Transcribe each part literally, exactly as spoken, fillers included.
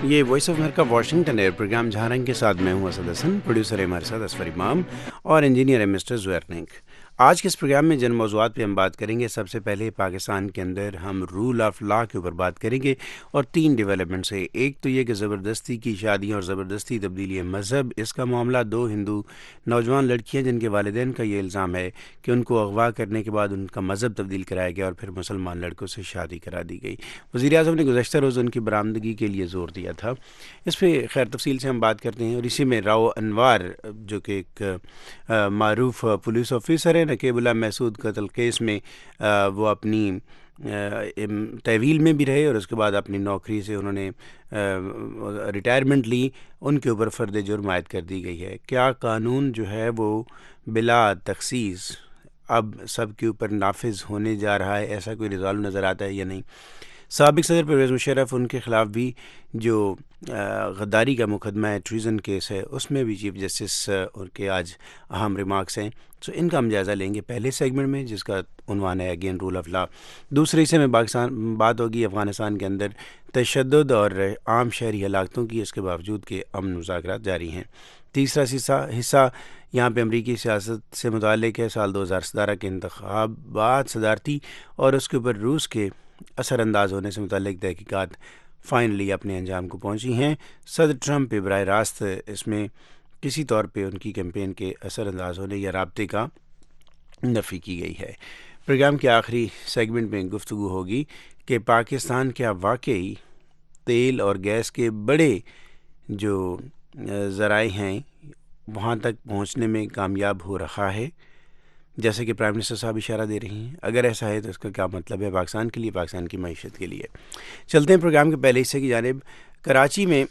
یہ voice of America Washington air programme Jahan Rang کے ساتھ میں ہوں اسد حسن، پروڈیوسر ہے ہمارے ساتھ اسفر امام اور انجینئر ہے مسٹر زہیر ننگ۔ آج کے اس پروگرام میں جن موضوعات پہ ہم بات کریں گے، سب سے پہلے پاکستان کے اندر ہم رول آف لا کے اوپر بات کریں گے اور تین ڈیولپمنٹس ہے۔ ایک تو یہ کہ زبردستی کی شادیاں اور زبردستی تبدیلی مذہب، اس کا معاملہ دو ہندو نوجوان لڑکیاں جن کے والدین کا یہ الزام ہے کہ ان کو اغوا کرنے کے بعد ان کا مذہب تبدیل کرایا گیا اور پھر مسلمان لڑکوں سے شادی کرا دی گئی۔ وزیر اعظم نے گزشتہ روز ان کی برآمدگی کے لیے زور دیا تھا، اس پہ خیر تفصیل سے ہم بات کرتے ہیں۔ اور اسی میں راؤ انوار جو کہ ایک معروف پولیس آفیسر ہے، نقیب اللہ محسود قتل کیس میں وہ اپنی تحویل میں بھی رہے اور اس کے بعد اپنی نوکری سے انہوں نے ریٹائرمنٹ لی، ان کے اوپر فرد جرم عائد کر دی گئی ہے۔ کیا قانون جو ہے وہ بلا تخصیص اب سب کے اوپر نافذ ہونے جا رہا ہے؟ ایسا کوئی رزالو نظر آتا ہے یا نہیں؟ سابق صدر پرویز مشرف، ان کے خلاف بھی جو غداری کا مقدمہ ہے، ٹریزن کیس ہے، اس میں بھی چیف جسٹس اور کے آج اہم ریمارکس ہیں، تو ان کا ہم جائزہ لیں گے پہلے سیگمنٹ میں، جس کا عنوان ہے اگین رول آف لا۔ دوسرے حصے میں پاکستان بات ہوگی افغانستان کے اندر تشدد اور عام شہری ہلاکتوں کی، اس کے باوجود کہ امن مذاکرات جاری ہیں۔ تیسرا حصہ حصہ یہاں پہ امریکی سیاست سے متعلق ہے، سال دو ہزار ستارہ کے انتخابات صدارتی اور اس کے اوپر روس کے اثر انداز ہونے سے متعلق تحقیقات فائنلی اپنے انجام کو پہنچی ہیں۔ صدر ٹرمپ پہ براہ راست اس میں کسی طور پہ ان کی کیمپین کے اثر انداز ہونے یا رابطے کا نفی کی گئی ہے۔ پروگرام کے آخری سیگمنٹ میں گفتگو ہوگی کہ پاکستان کیا واقعی تیل اور گیس کے بڑے جو ذرائع ہیں وہاں تک پہنچنے میں کامیاب ہو رہا ہے، جیسے کہ پرائم منسٹر صاحب اشارہ دے رہی ہیں؟ اگر ایسا ہے تو اس کا کیا مطلب ہے پاکستان کے لیے، پاکستان کی معیشت کے لیے؟ چلتے ہیں پروگرام کے پہلے حصے کی جانب۔ کراچی میں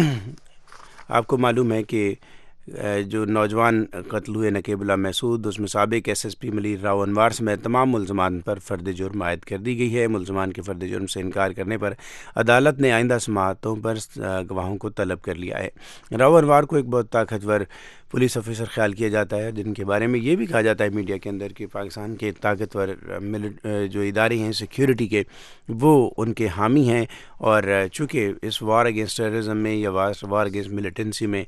آپ کو معلوم ہے کہ جو نوجوان قتل ہوئے نقیب اللہ محسود، اس میں سابق S S P Malir Rao Anwar سمیت تمام ملزمان پر فرد جرم عائد کر دی گئی ہے۔ ملزمان کے فرد جرم سے انکار کرنے پر عدالت نے آئندہ سماعتوں پر گواہوں کو طلب کر لیا ہے۔ راؤ انوار کو ایک بہت طاقتور پولیس آفیسر خیال کیا جاتا ہے، جن کے بارے میں یہ بھی کہا جاتا ہے میڈیا کے اندر کہ پاکستان کے طاقتور جو ادارے ہیں سیکیورٹی کے، وہ ان کے حامی ہیں، اور چونکہ اس وار اگینسٹ ٹیررزم میں یا وار اگینسٹ ملیٹنسی میں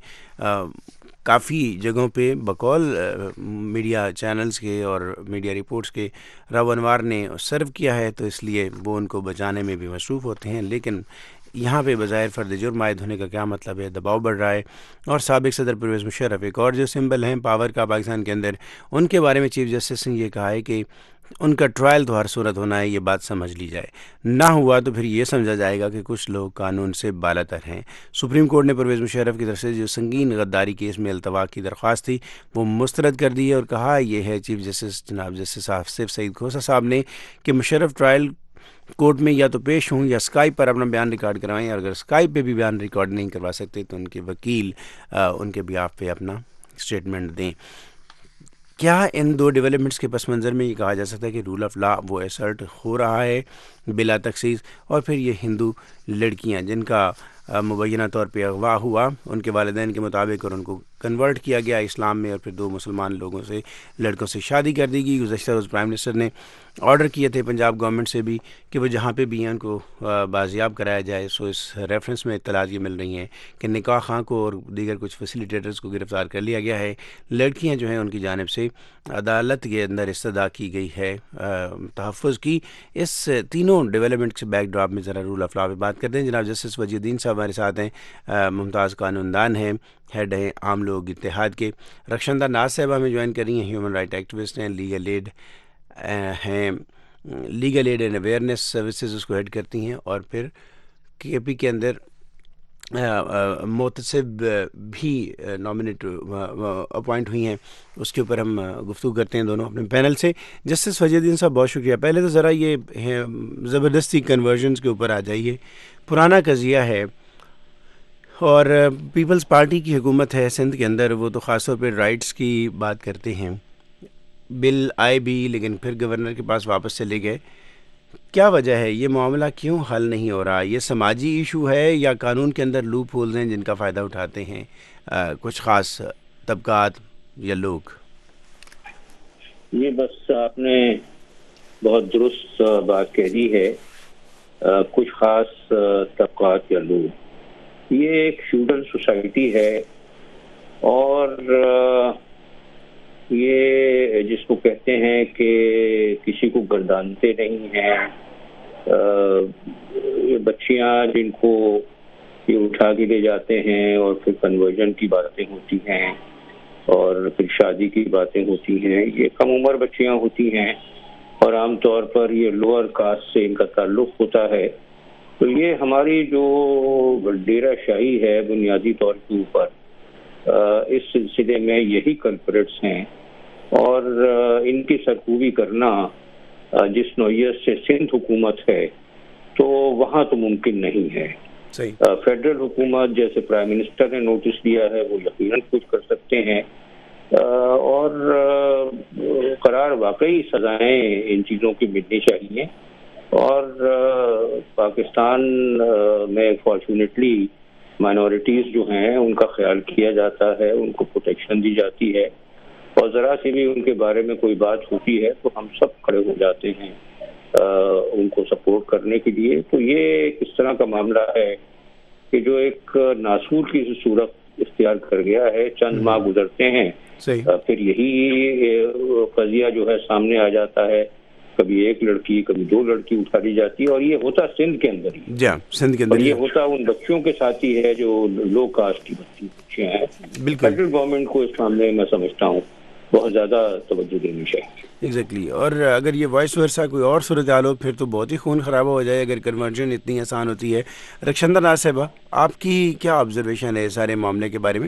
کافی جگہوں پہ بقول میڈیا چینلز کے اور میڈیا رپورٹس کے راؤ انوار نے سرو کیا ہے، تو اس لیے وہ ان کو بچانے میں بھی مصروف ہوتے ہیں۔ لیکن یہاں پہ بظاہر فرد جرم عائد ہونے کا کیا مطلب ہے؟ دباؤ بڑھ رہا ہے، اور سابق صدر پرویز مشرف ایک اور جو سمبل ہیں پاور کا پاکستان کے اندر، ان کے بارے میں چیف جسٹس نے یہ کہا ہے کہ ان کا ٹرائل تو ہر صورت ہونا ہے، یہ بات سمجھ لی جائے، نہ ہوا تو پھر یہ سمجھا جائے گا کہ کچھ لوگ قانون سے بالاتر ہیں۔ سپریم کورٹ نے پرویز مشرف کی طرف سے جو سنگین غداری کیس میں التوا کی درخواست تھی وہ مسترد کر دی ہے، اور کہا یہ ہے چیف جسٹس جناب جسٹس آصف سعید کھوسہ صاحب نے کہ مشرف ٹرائل کورٹ میں یا تو پیش ہوں یا اسکائپ پر اپنا بیان ریکارڈ کروائیں، اور اگر اسکائپ پہ بھی بیان ریکارڈ نہیں کروا سکتے تو ان کے وکیل ان کے بیاف پہ اپنا اسٹیٹمنٹ دیں۔ کیا ان دو ڈیولپمنٹس کے پس منظر میں یہ کہا جا سکتا ہے کہ رول آف لا وہ ایسرٹ ہو رہا ہے بلا تخصیص؟ اور پھر یہ ہندو لڑکیاں جن کا مبینہ طور پہ اغوا ہوا ان کے والدین کے مطابق اور ان کو کنورٹ کیا گیا اسلام میں، اور پھر دو مسلمان لوگوں سے لڑکوں سے شادی کر دی گئی۔ گزشتہ روز پرائم منسٹر نے آرڈر کیے تھے پنجاب گورنمنٹ سے بھی کہ وہ جہاں پہ بھی ہیں ان کو بازیاب کرایا جائے۔ سو اس ریفرنس میں اطلاعات یہ مل رہی ہیں کہ نکاح خواں کو اور دیگر کچھ فیسیلیٹیٹرز کو گرفتار کر لیا گیا ہے۔ لڑکیاں جو ہیں ان کی جانب سے عدالت کے اندر استدعا کی گئی ہے تحفظ کی۔ اس تینوں ڈیولپمنٹ کے بیک ڈراپ میں ذرا رول آف لا پہ بات کرتے ہیں۔ جناب جسٹس وجی الدین صاحب ہمارے ساتھ ہیں، ممتاز قانون دان ہیں، ہیڈ ہیں عام لوگ اتحاد کے۔ رخشندہ ناز صاحبہ ہمیں جوائن کر رہی ہیں، ہیومن رائٹ ایکٹیوسٹ ہیں، لیگل ایڈ ہیں، legal aid and awareness services اس کو ہیڈ کرتی ہیں، اور پھر کے پی کے اندر محتسب بھی نامنیٹ اپوائنٹ ہوئی ہیں، اس کے اوپر ہم گفتگو کرتے ہیں دونوں اپنے پینل سے۔ جسٹس وجی الدین صاحب بہت شکریہ۔ پہلے تو ذرا یہ زبردستی کنورژنز کے اوپر آ جائیے، پرانا قضیہ ہے اور پیپلز پارٹی کی حکومت ہے سندھ کے اندر، وہ تو خاص طور پہ رائٹس کی بات کرتے ہیں، بل آئے بھی لیکن پھر گورنر کے پاس واپس چلے گئے۔ کیا وجہ ہے؟ یہ معاملہ کیوں حل نہیں ہو رہا؟ یہ سماجی ایشو ہے یا قانون کے اندر لوپ ہولز ہیں جن کا فائدہ اٹھاتے ہیں آ, کچھ خاص طبقات یا لوگ؟ یہ بس آپ نے بہت درست بات کہہ دی ہے، کچھ خاص طبقات یا لوگ۔ یہ ایک فیوڈل سوسائٹی ہے، اور یہ جس کو کہتے ہیں کہ کسی کو گردانتے نہیں ہیں، یہ بچیاں جن کو یہ اٹھا کے لے جاتے ہیں اور پھر کنورژن کی باتیں ہوتی ہیں اور پھر شادی کی باتیں ہوتی ہیں، یہ کم عمر بچیاں ہوتی ہیں اور عام طور پر یہ لوور کاسٹ سے ان کا تعلق ہوتا ہے. تو یہ ہماری جو ڈیرہ شاہی ہے بنیادی طور کے اوپر اس سلسلے میں یہی کلپریٹس ہیں، اور ان کی سرکوبی کرنا جس نوعیت سے سندھ حکومت ہے تو وہاں تو ممکن نہیں ہے. فیڈرل حکومت جیسے پرائم منسٹر نے نوٹس دیا ہے وہ یقیناً کچھ کر سکتے ہیں، اور قرار واقعی سزائیں ان چیزوں کی ملنی چاہیے. اور پاکستان میں فارچونیٹلی مائنورٹیز جو ہیں ان کا خیال کیا جاتا ہے، ان کو پروٹیکشن دی جاتی ہے، اور ذرا سی بھی ان کے بارے میں کوئی بات ہوتی ہے تو ہم سب کھڑے ہو جاتے ہیں ان کو سپورٹ کرنے کے لیے. تو یہ اس طرح کا معاملہ ہے کہ جو ایک ناسور کی صورت اختیار کر گیا ہے. چند ماہ گزرتے ہیں پھر یہی قضیہ جو ہے سامنے آ جاتا ہے، کبھی ایک لڑکی کبھی دو لڑکی اٹھا لی جاتی ہے، اور یہ ہوتا سندھ کے اندر ہی جی سندھ کے اندر، یہ ہوتا ان بچوں کے ساتھ ہی ہے جو لو کاسٹ کی بچی بچیاں ہیں. فیڈرل گورنمنٹ کو اس معاملے میں سمجھتا ہوں بہت زیادہ توجہ دینی چاہیے. ایگزیکٹلی. اور اگر یہ وائس ورثہ کوئی اور صورتحال ہو پھر تو بہت ہی خون خرابہ ہو جائے اگر کنورژن اتنی آسان ہوتی ہے. رکشندر ناتھ صاحبہ، آپ کی کیا آبزرویشن ہے سارے معاملے کے بارے میں؟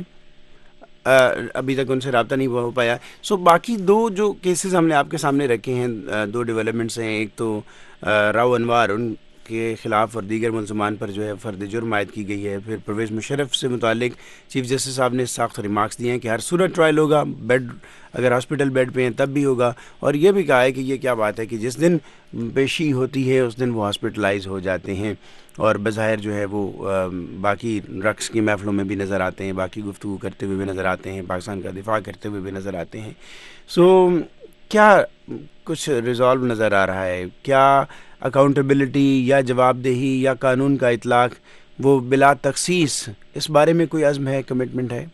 ابھی تک ان سے رابطہ نہیں ہو پایا. سو so, باقی دو جو کیسز ہم نے آپ کے سامنے رکھے ہیں، دو ڈیولپمنٹس ہیں. ایک تو راؤ انوار، ان کے خلاف اور دیگر ملزمان پر جو ہے فرد جرم عائد کی گئی ہے. پھر پرویز مشرف سے متعلق چیف جسٹس صاحب نے سخت ریمارکس دیے ہیں کہ ہر صورت ٹرائل ہوگا، بیڈ اگر ہاسپٹل بیڈ پہ ہیں تب بھی ہوگا. اور یہ بھی کہا ہے کہ یہ کیا بات ہے کہ جس دن پیشی ہوتی ہے اس دن وہ ہاسپٹلائز ہو جاتے ہیں، اور بظاہر جو ہے وہ باقی رقص کی محفلوں میں بھی نظر آتے ہیں، باقی گفتگو کرتے ہوئے بھی نظر آتے ہیں، پاکستان کا دفاع کرتے ہوئے بھی نظر آتے ہیں. سو so, کیا کچھ ریزالو نظر آ رہا ہے؟ کیا اکاؤنٹیبلٹی یا جواب دہی یا قانون کا اطلاق وہ بلا تخصیص، اس بارے میں کوئی عزم ہے، کمٹمنٹ ہے؟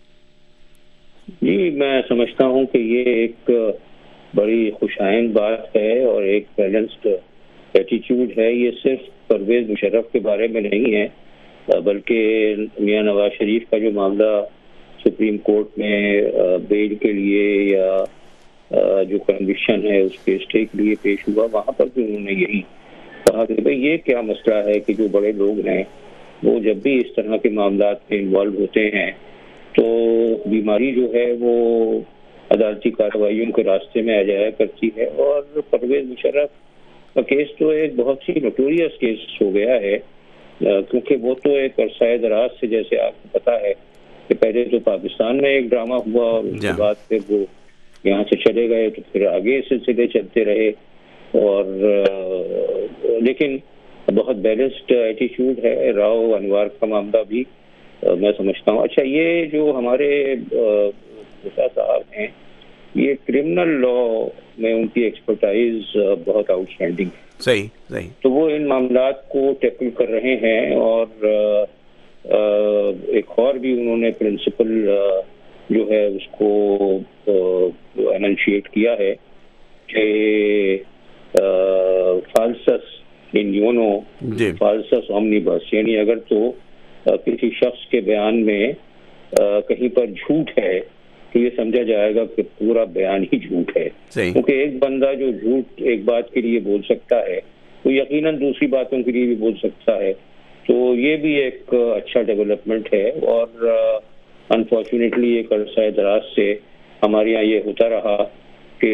جی میں سمجھتا ہوں کہ یہ ایک بڑی خوشائند بات ہے اور ایک بیلنسڈ ایٹیچیوڈ ہے. یہ صرف پرویز مشرف کے بارے میں نہیں ہے بلکہ میاں نواز شریف کا جو معاملہ سپریم کورٹ میں بیل کے لیے یا جو کنوکشن ہے اس کے اسٹے کے لیے پیش ہوا، وہاں پر بھی انہوں نے یہی کہا کہ بھائی یہ کیا مسئلہ ہے کہ جو بڑے لوگ ہیں وہ جب بھی اس طرح کے معاملات میں انوالو ہوتے ہیں تو بیماری جو ہے وہ عدالتی کارروائیوں کے راستے میں آ جایا کرتی ہے. اور پرویز مشرف کا کیس تو ایک بہت ہی نوٹوریس کیس ہو گیا ہے، کیونکہ وہ تو ایک عرصہ دراز سے، جیسے آپ کو پتا ہے کہ پہلے تو پاکستان میں ایک ڈرامہ ہوا اور اس کے بعد پھر وہ یہاں سے چلے گئے تو پھر آگے سلسلے چلتے رہے. اور لیکن بہت بیلنسڈ ایٹیچیوڈ ہے. راؤ انوار کا معاملہ بھی میں سمجھتا ہوں. اچھا، یہ جو ہمارے صاحب ہیں یہ کرمنل لا میں ان کی ایکسپرٹائز بہت آؤٹ اسٹینڈنگ ہے. صحیح صحیح. تو وہ ان معاملات کو ٹیکل کر رہے ہیں، اور ایک اور بھی انہوں نے پرنسپل جو ہے اس کو اننشیٹ کیا ہے کہ فالسس ان یونو فالسس اومنیبس، یعنی اگر تو کسی شخص کے بیان میں کہیں پر جھوٹ ہے تو یہ سمجھا جائے گا کہ پورا بیان ہی جھوٹ ہے. کیونکہ ایک بندہ جو جھوٹ ایک بات کے لیے بول سکتا ہے وہ یقیناً دوسری باتوں کے لیے بھی بول سکتا ہے. تو یہ بھی ایک اچھا ڈیولپمنٹ ہے. اور انفارچونیٹلی ایک عرصہ دراز سے ہمارے یہاں یہ ہوتا رہا کہ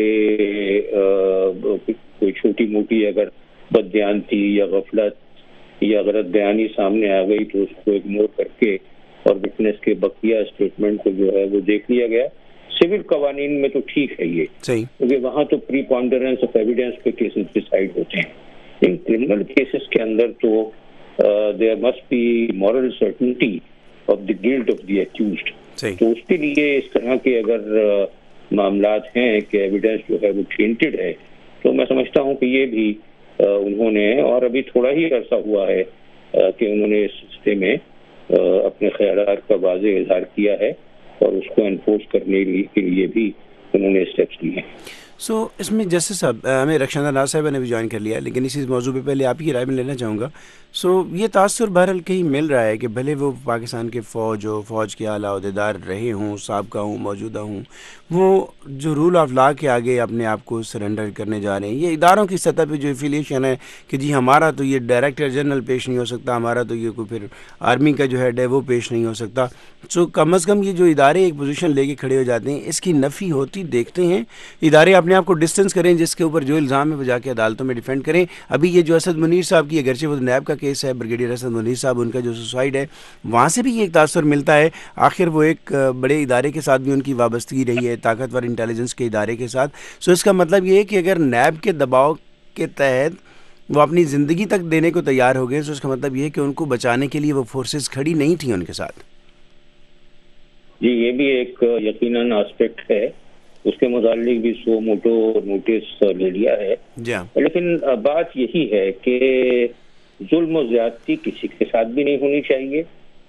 کوئی چھوٹی موٹی اگر بددیانتی یا غفلت یا غلط بیانی سامنے آ گئی تو اس کو اگنور کر کے اور وٹنس کے بقیہ اسٹیٹمنٹ کو جو ہے وہ دیکھ لیا گیا. سول قوانین میں تو ٹھیک ہے یہ، کیونکہ وہاں تو پری پونڈرنس آف ایویڈنس پہ کیسز ڈیسائیڈ ہوتے ہیں. ان کرمنل کیسز کے اندر تو there must be moral certainty of the guilt of the accused. تو اس کے لیے اس طرح کے اگر معاملات ہیں کہ ایویڈنس جو ہے وہ ٹینٹڈ ہے تو میں سمجھتا ہوں کہ یہ بھی انہوں نے، اور ابھی تھوڑا ہی عرصہ ہوا ہے کہ انہوں نے اس سلسلے میں اپنے خیالات کا واضح اظہار کیا ہے اور اس کو انفورس کرنے کے لیے بھی انہوں نے اسٹیپس لیے ہیں. سو so, اس میں جسٹس صاحب ہمیں رخشندہ ناز صاحبہ نے بھی جوائن کر لیا، لیکن اسی موضوع پہ پہلے آپ کی رائے میں لینا چاہوں گا. سو so, یہ تاثر بہرحال کہیں مل رہا ہے کہ بھلے وہ پاکستان کے فوج ہو، فوج کے اعلیٰ عہدیدار رہے ہوں، سابقہ ہوں، موجودہ ہوں، وہ جو رول آف لا کے آگے اپنے آپ کو سرنڈر کرنے جا رہے ہیں. یہ اداروں کی سطح پہ جو ایفیلیشن ہے کہ جی ہمارا تو یہ ڈائریکٹر جنرل پیش نہیں ہو سکتا، ہمارا تو یہ کوئی پھر آرمی کا جو ہیڈ ہے وہ پیش نہیں ہو سکتا. سو so, کم از کم یہ جو ادارے ایک پوزیشن لے کے کھڑے ہو جاتے ہیں، اس کی نفی ہوتی دیکھتے ہیں. ادارے اپنے آپ کو ڈسٹینس کریں، جس کے اوپر جو الزام ہے وہ جا کے عدالتوں میں ڈیفینڈ کریں. ابھی یہ جو اسد منیر صاحب کی، اگرچہ وہ نیب کا کیس ہے، بریگیڈیئر اسد منیر صاحب ان کا جو سوسائڈ ہے، وہاں سے بھی یہ ایک تاثر ملتا ہے. آخر وہ ایک بڑے ادارے کے ساتھ بھی ان کی وابستگی رہی ہے، طاقتور انٹیلیجنس کے ادارے کے ساتھ. سو اس کا مطلب یہ ہے کہ اگر نیب کے دباؤ کے تحت وہ اپنی زندگی تک دینے کو تیار ہو گئے، تو اس کا مطلب یہ ہے کہ ان کو بچانے کے لیے وہ فورسز کھڑی نہیں تھیں ان کے ساتھ. جی یہ بھی ایک یقیناً آسپیکٹ ہے، اس کے متعلق بھی سو موٹو نوٹس لے لیا ہے. لیکن بات یہی ہے کہ ظلم و زیادتی کسی کے ساتھ بھی نہیں ہونی چاہیے،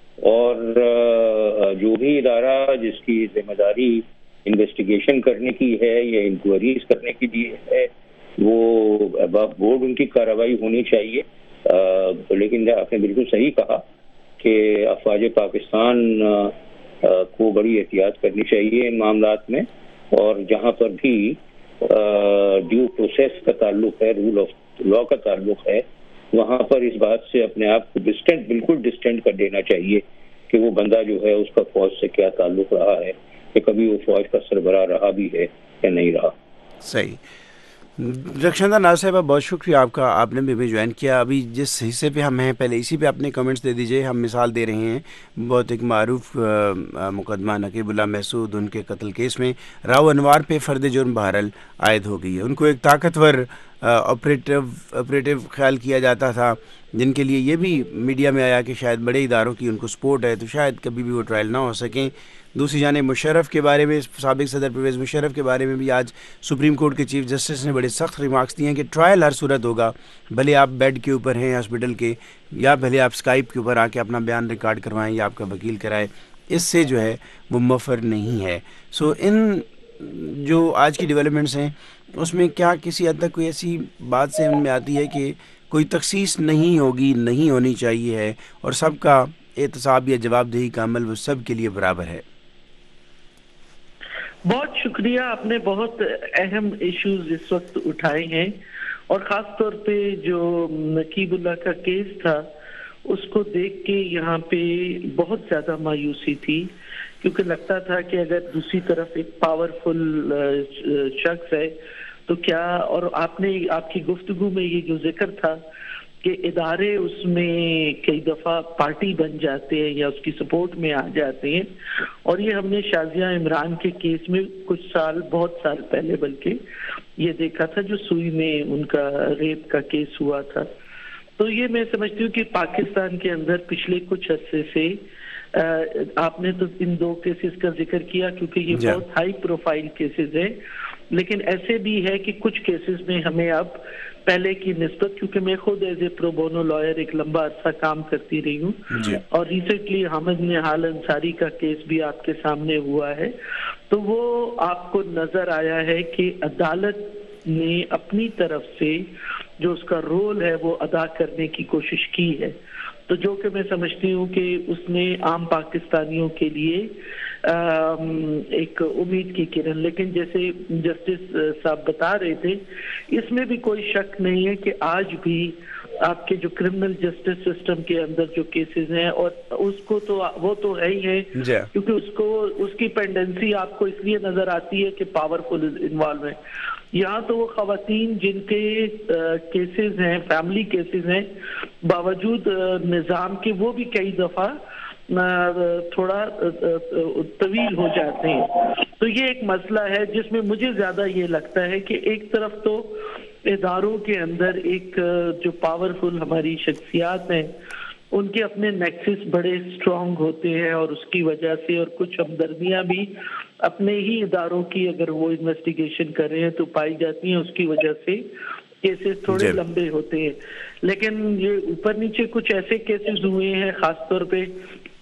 اور جو بھی ادارہ جس کی ذمہ داری انویسٹیگیشن کرنے کی ہے یا انکوائریز کرنے کی دی ہے، وہ بورڈ ان کی کارروائی ہونی چاہیے. لیکن آپ نے بالکل صحیح کہا کہ افواج پاکستان کو بڑی احتیاط کرنی چاہیے ان معاملات میں، اور جہاں پر بھی ڈیو پروسیس کا تعلق ہے، رول آف لا کا تعلق ہے، وہاں پر اس بات سے اپنے آپ کو ڈسٹینٹ بالکل ڈسٹینٹ کر دینا چاہیے کہ وہ بندہ جو ہے اس کا فوج سے کیا تعلق رہا ہے، کہ کبھی وہ فوج کا سربراہ رہا بھی ہے یا نہیں رہا. صحیح. رخشندہ ناز صاحبہ بہت شکریہ آپ کا، آپ نے بھی ہمیں جوائن کیا. ابھی جس حصے پہ ہم ہیں پہلے اسی پہ اپنے کمنٹس دے دیجئے. ہم مثال دے رہے ہیں بہت ایک معروف مقدمہ نقیب اللہ محسود ان کے قتل کیس میں راؤ انوار پہ فرد جرم بہرحال عائد ہو گئی ہے. ان کو ایک طاقتور آپریٹو آپریٹو خیال کیا جاتا تھا، جن کے لیے یہ بھی میڈیا میں آیا کہ شاید بڑے اداروں کی ان کو سپورٹ ہے، تو شاید کبھی بھی وہ ٹرائل نہ ہو سکیں. دوسری جانب مشرف کے بارے میں، سابق صدر پرویز مشرف کے بارے میں بھی آج سپریم کورٹ کے چیف جسٹس نے بڑے سخت ریمارکس دیے ہیں کہ ٹرائل ہر صورت ہوگا، بھلے آپ بیڈ کے اوپر ہیں ہاسپٹل کے، یا بھلے آپ اسکائپ کے اوپر آ کے اپنا بیان ریکارڈ کروائیں یا آپ کا وکیل کرائے، اس سے جو ہے وہ مفر نہیں ہے. سو ان جو آج کی ڈیولپمنٹس ہیں اس میں کیا کسی حد تک کوئی ایسی بات سے ان میں آتی ہے کہ کوئی تخصیص نہیں ہوگی، نہیں ہونی چاہیے ہے، اور سب کا احتساب یا جواب دہی کا عمل وہ سب کے لیے برابر ہے؟ بہت شکریہ، آپ نے بہت اہم ایشوز اس وقت اٹھائے ہیں، اور خاص طور پہ جو نقیب اللہ کا کیس تھا اس کو دیکھ کے یہاں پہ بہت زیادہ مایوسی تھی، کیونکہ لگتا تھا کہ اگر دوسری طرف ایک پاورفل شخص ہے تو کیا، اور آپ نے آپ کی گفتگو میں یہ جو ذکر تھا کہ ادارے اس میں کئی دفعہ پارٹی بن جاتے ہیں یا اس کی سپورٹ میں آ جاتے ہیں، اور یہ ہم نے شازیہ عمران کے کیس میں کچھ سال بہت سال پہلے بلکہ یہ دیکھا تھا، جو سوئی میں ان کا ریپ کا کیس ہوا تھا. تو یہ میں سمجھتی ہوں کہ پاکستان کے اندر پچھلے کچھ عرصے سے آپ نے تو ان دو کیسز کا ذکر کیا کیونکہ یہ بہت ہائی پروفائل کیسز ہیں، لیکن ایسے بھی ہے کہ کچھ کیسز میں ہمیں اب پہلے کی نسبت، کیونکہ میں خود as a pro bono lawyer ایک لمبا عرصہ کام کرتی رہی ہوں، اور ریسنٹلی حامد نہال انصاری کا کیس بھی آپ کے سامنے ہوا ہے، تو وہ آپ کو نظر آیا ہے کہ عدالت نے اپنی طرف سے جو اس کا رول ہے وہ ادا کرنے کی کوشش کی ہے، تو جو کہ میں سمجھتی ہوں کہ اس نے عام پاکستانیوں کے لیے ایک امید کی کرن، لیکن جیسے جسٹس صاحب بتا رہے تھے اس میں بھی کوئی شک نہیں ہے کہ آج بھی آپ کے جو کرمنل جسٹس سسٹم کے اندر جو کیسز ہیں، اور اس کو تو وہ تو ہے ہی ہے کیونکہ اس کو اس کی پینڈنسی آپ کو اس لیے نظر آتی ہے کہ پاورفل انوالو ہے. یہاں تو وہ خواتین جن کے کیسز ہیں، فیملی کیسز ہیں، باوجود نظام کے وہ بھی کئی دفعہ تھوڑا طویل ہو جاتے ہیں. تو یہ ایک مسئلہ ہے جس میں مجھے زیادہ یہ لگتا ہے کہ ایک طرف تو اداروں کے اندر ایک جو پاورفل ہماری شخصیات ہیں ان کے اپنے نیکسس بڑے اسٹرانگ ہوتے ہیں، اور اس کی وجہ سے اور کچھ ہمدردیاں بھی اپنے ہی اداروں کی اگر وہ انویسٹیگیشن کر رہے ہیں تو پائی جاتی ہیں، اس کی وجہ سے کیسز تھوڑے لمبے ہوتے ہیں. لیکن یہ اوپر نیچے کچھ ایسے کیسز ہوئے ہیں، خاص طور پہ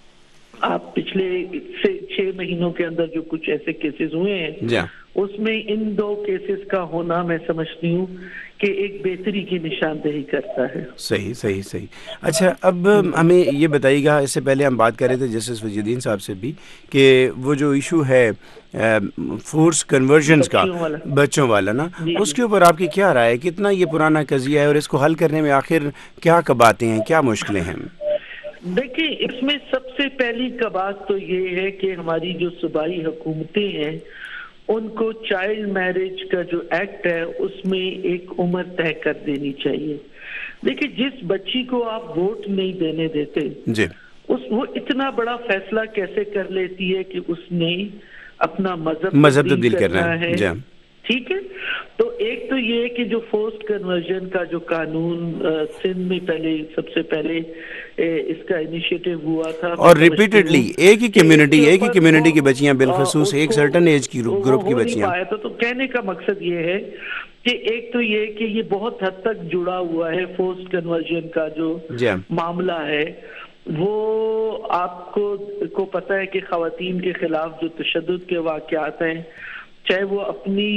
آپ پچھلے سے چھ مہینوں کے اندر جو کچھ ایسے کیسز ہوئے ہیں جی اس میں ان دو کیسز کا ہونا میں سمجھتی ہوں کہ ایک بہتری کی نشاندہی کرتا ہے. صحیح صحیح صحیح. اچھا اب ہمیں یہ بتائیے گا، اس سے پہلے ہم بات کر رہے تھے جسٹس وجی الدین صاحب سے بھی، کہ وہ جو ایشو ہے فورس کنورژنس کا بچوں والا نا، اس کے اوپر آپ کی کیا رائے ہے؟ کتنا یہ پرانا قضیہ ہے اور اس کو حل کرنے میں آخر کیا کباتیں ہیں، کیا مشکلیں ہیں؟ دیکھیں، اس میں سب سے پہلی کبات تو یہ ہے کہ ہماری جو صوبائی حکومتیں ہیں ان کو چائلڈ میرج کا جو ایکٹ ہے اس میں ایک عمر طے کر دینی چاہیے. دیکھیں، جس بچی کو آپ ووٹ نہیں دینے دیتے جی اس وہ اتنا بڑا فیصلہ کیسے کر لیتی ہے کہ اس نے اپنا مذہب مذہب تبدیل کرنا ہے؟ جی ٹھیک ہے. تو ایک تو یہ کہ جو فورسڈ کنورژن کا جو قانون سندھ میں پہلے سب سے پہلے اس کا انیشیٹو ہوا تھا، اور ریپیٹڈلی ایک ہی کمیونٹی ایک ہی کمیونٹی کی بچیاں بالخصوص ایک سرٹن ایج کی گروپ کی بچیاں. تو کہنے کا مقصد یہ ہے کہ ایک تو یہ کہ یہ بہت حد تک جڑا ہوا ہے فورسڈ کنورژن کا جو معاملہ ہے. وہ آپ کو کو پتہ ہے کہ خواتین کے خلاف جو تشدد کے واقعات ہیں، چاہے وہ اپنی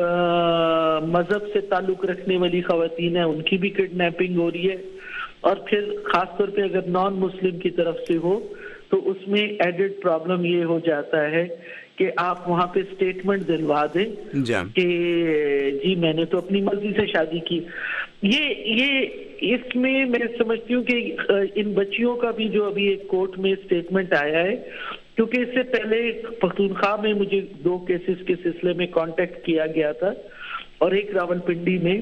مذہب سے تعلق رکھنے والی خواتین ہیں ان کی بھی کڈنیپنگ ہو رہی ہے، اور پھر خاص طور پہ اگر نان مسلم کی طرف سے ہو تو اس میں ایڈڈ پرابلم یہ ہو جاتا ہے کہ آپ وہاں پہ سٹیٹمنٹ دلوا دیں کہ جی میں نے تو اپنی مرضی سے شادی کی. یہ یہ اس میں میں سمجھتی ہوں کہ ان بچیوں کا بھی جو ابھی ایک کورٹ میں سٹیٹمنٹ آیا ہے، کیونکہ اس سے پہلے پختونخوا میں مجھے دو کیسز کے سلسلے میں کانٹیکٹ کیا گیا تھا اور ایک راول پنڈی میں،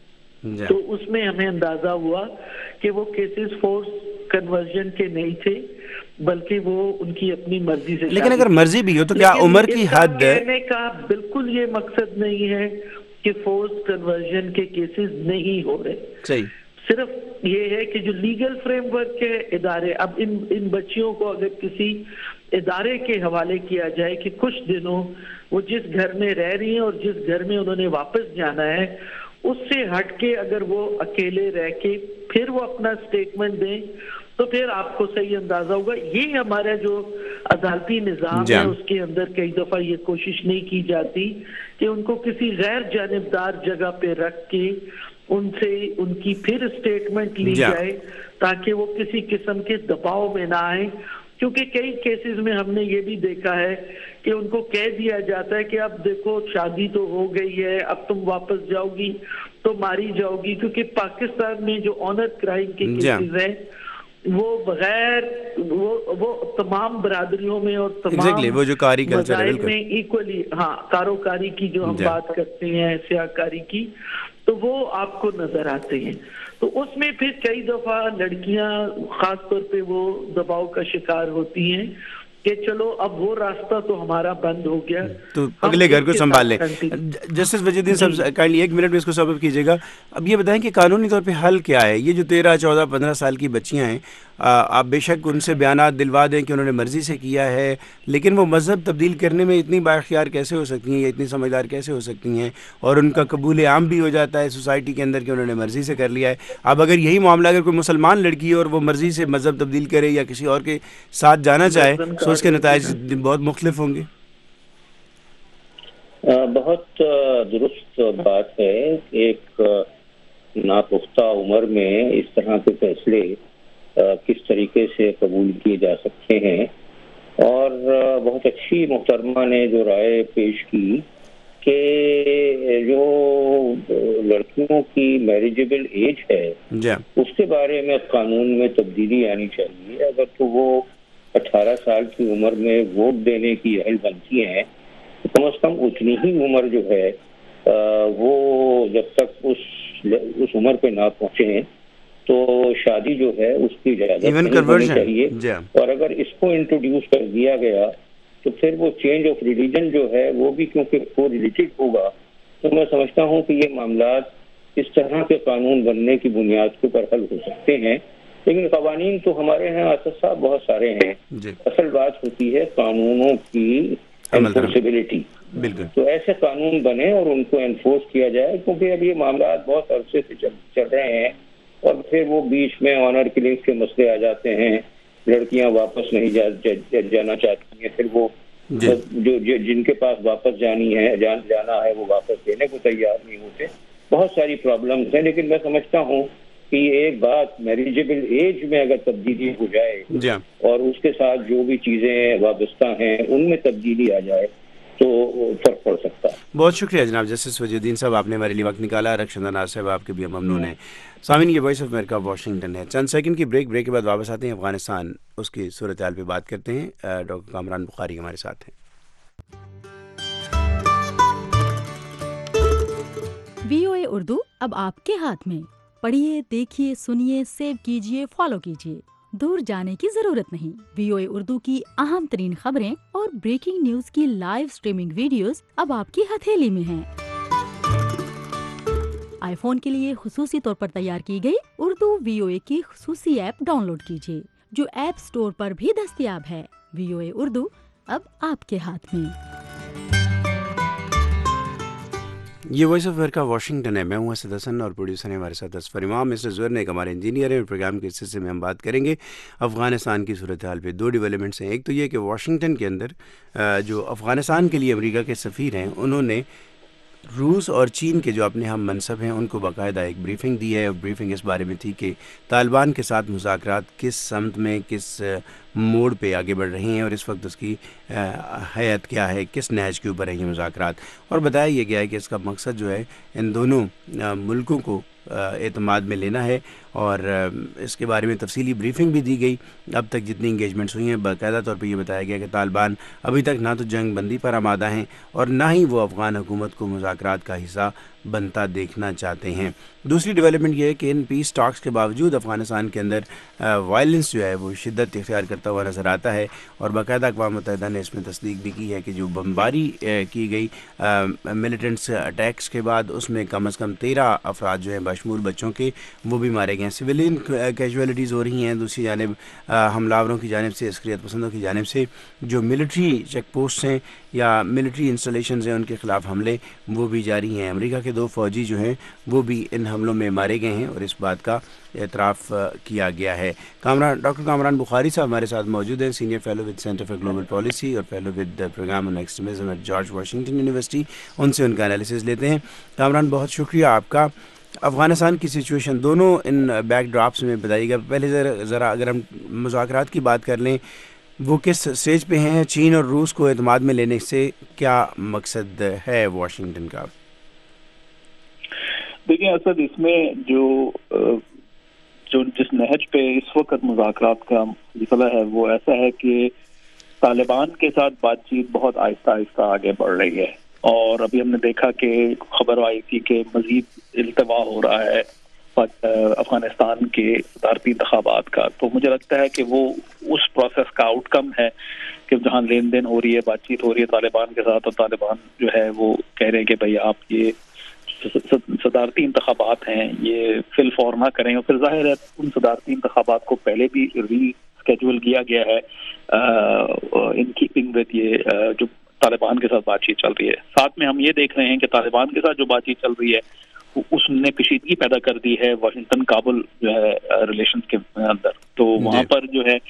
تو اس میں ہمیں اندازہ ہوا کہ وہ کیسز فورس کنورژن کے نہیں تھے بلکہ وہ ان کی اپنی مرضی سے. لیکن اگر مرضی بھی ہو تو کیا عمر کی حد؟ کہنے کا بالکل یہ مقصد نہیں ہے کہ فورس کنورژن کے کیسز نہیں ہو رہے. صحیح. صرف یہ ہے کہ جو لیگل فریم ورک کے ادارے، اب ان ان بچیوں کو اگر کسی ادارے کے حوالے کیا جائے کہ کچھ دنوں وہ جس گھر میں رہ رہی ہیں اور جس گھر میں انہوں نے واپس جانا ہے اس سے ہٹ کے اگر وہ اکیلے رہ کے پھر وہ اپنا سٹیٹمنٹ دیں تو پھر آپ کو صحیح اندازہ ہوگا. یہ ہمارا جو عدالتی نظام ہے اس کے اندر کئی دفعہ یہ کوشش نہیں کی جاتی کہ ان کو کسی غیر جانبدار جگہ پہ رکھ کے ان سے ان کی پھر سٹیٹمنٹ لی جائے تاکہ وہ کسی قسم کے دباؤ میں نہ آئیں. کیونکہ کئی کیسز میں ہم نے یہ بھی دیکھا ہے کہ ان کو کہہ دیا جاتا ہے کہ اب دیکھو شادی تو ہو گئی ہے، اب تم واپس جاؤ گی تو ماری جاؤ گی. کیونکہ پاکستان میں جو آنر کرائم کے کیسز ہیں وہ بغیر وہ وہ تمام برادریوں میں اور تمام مذاہب میں ایکولی، ہاں کاروکاری کی جو ہم بات کرتے ہیں سیاہ کاری کی، تو وہ آپ کو نظر آتے ہیں. تو اس میں پھر کئی دفعہ لڑکیاں خاص طور پہ وہ دباؤ کا شکار ہوتی ہیں کہ چلو اب وہ راستہ تو ہمارا بند ہو گیا تو اگلے گھر کو سنبھال لیں. جسٹس وجی الدین صاحب کائنڈلی ایک منٹ میں اس کو سبب کیجیے گا. اب یہ بتائیں کہ قانونی طور پہ حل کیا ہے؟ یہ جو تیرہ چودہ پندرہ سال کی بچیاں ہیں، آپ بے شک ان سے بیانات دلوا دیں کہ انہوں نے مرضی سے کیا ہے، لیکن وہ مذہب تبدیل کرنے میں اتنی بااختیار کیسے ہو سکتی ہیں یا اتنی سمجھدار کیسے ہو سکتی ہیں، اور ان کا قبول عام بھی ہو جاتا ہے سوسائٹی کے اندر کہ انہوں نے مرضی سے کر لیا ہے. اب اگر یہی معاملہ اگر کوئی مسلمان لڑکی ہے اور وہ مرضی سے مذہب تبدیل کرے یا کسی اور کے ساتھ جانا چاہے تو اس کے نتائج بہت مختلف ہوں گے. بہت درست بات ہے. ایک ناپختہ عمر میں اس طرح کے فیصلے کس طریقے سے قبول کیے جا سکتے ہیں، اور بہت اچھی محترمہ نے جو رائے پیش کی کہ جو لڑکیوں کی میریجبل ایج ہے اس کے بارے میں قانون میں تبدیلی آنی چاہیے. اگر تو وہ اٹھارہ سال کی عمر میں ووٹ دینے کی اہل بنتی ہیں تو کم از کم اتنی ہی عمر جو ہے وہ جب تک اس اس عمر پہ نہ پہنچے تو شادی جو ہے اس کی اجازت نہیں ہونی چاہیے. اور اگر اس کو انٹروڈیوس کر دیا گیا تو پھر وہ چینج آف ریلیجن جو ہے وہ بھی کیونکہ کو ریلیٹڈ ہوگا، تو میں سمجھتا ہوں کہ یہ معاملات اس طرح کے قانون بننے کی بنیاد کے اوپر حل ہو سکتے ہیں. لیکن قوانین تو ہمارے ہیں اسد صاحب بہت سارے ہیں. اصل بات ہوتی ہے قانونوں کی انفورسیبلٹی. بالکل. تو ایسے قانون بنے اور ان کو انفورس کیا جائے، کیونکہ اب یہ معاملات بہت عرصے سے چل رہے ہیں اور پھر وہ بیچ میں آنر کلنگ کے مسئلے آ جاتے ہیں لڑکیاں واپس نہیں جا, جا, جانا چاہتی ہیں، پھر وہ جو, جو جن کے پاس واپس جانی ہے جان جانا ہے وہ واپس دینے کو تیار نہیں ہوتے. بہت ساری پرابلمس ہیں، لیکن میں سمجھتا ہوں کہ ایک بات میریجیبل ایج میں اگر تبدیلی ہو جائے اور اس کے ساتھ جو بھی چیزیں وابستہ ہیں ان میں تبدیلی آ جائے تو فرق پڑ سکتا ہے. بہت شکریہ جناب جسٹس وجی الدین صاحب، آپ نے ہمارے لیے وقت نکالا. رکشندہ ناز صاحب آپ کے بھی ممنون ہیں. سامعین، یہ وائس آف امریکہ واشنگٹن ہے. چند سیکنڈ کی بریک بریک کے بعد واپس آتے ہیں. افغانستان اس کی صورتحال پہ بات کرتے ہیں. ڈاکٹر کامران بخاری ہمارے ساتھ ہیں. وی او اے اردو اب آپ کے ہاتھ میں. پڑھیے، دیکھیے، سنیے، سیو کیجیے، فالو کیجیے. دور جانے کی ضرورت نہیں. وی او اے اردو کی اہم ترین خبریں اور بریکنگ نیوز کی لائیو سٹریمنگ ویڈیوز اب آپ کی ہتھیلی میں ہیں. آئی فون کے لیے خصوصی طور پر تیار کی گئی اردو وی او اے کی خصوصی ایپ ڈاؤن لوڈ کیجیے، جو ایپ سٹور پر بھی دستیاب ہے. وی او اے اردو اب آپ کے ہاتھ میں. یہ وائس آف امریکہ واشنگٹن ہے. میں ہوں اسد حسن اور پروڈیوسر ہیں ہمارے ساتھ اسفر امام. مسٹر زہر نیک ہمارے انجینئر ہیں. پروگرام کے اس حصے میں ہم بات کریں گے افغانستان کی صورتحال پہ. دو ڈیولپمنٹس ہیں. ایک تو یہ کہ واشنگٹن کے اندر جو افغانستان کے لیے امریکہ کے سفیر ہیں انہوں نے روس اور چین کے جو اپنے ہم منصب ہیں ان کو باقاعدہ ایک بریفنگ دی ہے. اور بریفنگ اس بارے میں تھی کہ طالبان کے ساتھ مذاکرات کس سمت میں، کس موڑ پہ آگے بڑھ رہے ہیں اور اس وقت اس کی حیت کیا ہے، کس نہج کے اوپر ہیں یہ مذاکرات. اور بتایا یہ گیا ہے کہ اس کا مقصد جو ہے ان دونوں ملکوں کو اعتماد میں لینا ہے. اور اس کے بارے میں تفصیلی بریفنگ بھی دی گئی. اب تک جتنی انگیجمنٹس ہوئی ہیں باقاعدہ طور پہ یہ بتایا گیا کہ طالبان ابھی تک نہ تو جنگ بندی پر آمادہ ہیں اور نہ ہی وہ افغان حکومت کو مذاکرات کا حصہ بنتا دیکھنا چاہتے ہیں. دوسری ڈیولپمنٹ یہ ہے کہ ان پیس ٹاکس کے باوجود افغانستان کے اندر وائلنس جو ہے وہ شدت اختیار کرتا ہوا نظر آتا ہے. اور باقاعدہ اقوام متحدہ نے اس میں تصدیق بھی کی ہے کہ جو بمباری کی گئی ملیٹنٹس اٹیکس کے بعد اس میں کم از کم تیرہ افراد جو ہیں بشمول بچوں کے وہ بھی مارے گئے ہیں. سویلین کیجویلٹیز ہو رہی ہیں. دوسری جانب حملہ آوروں کی جانب سے، عسکریت پسندوں کی جانب سے جو ملٹری چیک پوسٹ ہیں یا ملٹری انسٹالیشنز ہیں ان کے خلاف حملے وہ بھی جاری ہیں. امریکہ کے دو فوجی جو ہیں وہ بھی ان حملوں میں مارے گئے ہیں اور اس بات کا اعتراف کیا گیا ہے. کامران ڈاکٹر کامران بخاری صاحب ہمارے ساتھ موجود ہیں، senior fellow with Center for Global Policy اور fellow with Program on Extremism at George Washington University. ان سے ان کا انالیسز لیتے ہیں. کامران بہت شکریہ آپ کا. افغانستان کی سچویشن دونوں ان بیک ڈراپس میں بتائیے گا. پہلے ذرا اگر ہم مذاکرات کی بات کر لیں وہ کس اسٹیج پہ ہیں؟ چین اور روس کو اعتماد میں لینے سے کیا مقصد ہے واشنگٹن کا؟ دیکھیں اسد، اس میں جو جو جس نہج پہ اس وقت مذاکرات کا مسئلہ ہے وہ ایسا ہے کہ طالبان کے ساتھ بات چیت بہت آہستہ آہستہ آگے بڑھ رہی ہے. اور ابھی ہم نے دیکھا کہ خبر آئی تھی کہ مزید التوا ہو رہا ہے افغانستان کے صدارتی انتخابات کا. تو مجھے لگتا ہے کہ وہ اس پروسیس کا آؤٹ کم ہے کہ جہاں لین دین ہو رہی ہے، بات چیت ہو رہی ہے طالبان کے ساتھ، اور طالبان جو ہے وہ کہہ رہے ہیں کہ بھائی آپ یہ صدارتی انتخابات ہیں یہ فی الفور نہ کریں. اور پھر ظاہر ہے ان صدارتی انتخابات کو پہلے بھی ری اسکیجول کیا گیا ہے ان کیپنگ ود یہ جو طالبان کے ساتھ بات چیت چل رہی ہے. ساتھ میں ہم یہ دیکھ رہے ہیں کہ طالبان کے ساتھ جو بات چیت چل رہی ہے اس نے کشیدگی پیدا کر دی ہے واشنگٹن کابل جو ہے ریلیشنز کے اندر. تو وہاں پر جو ہے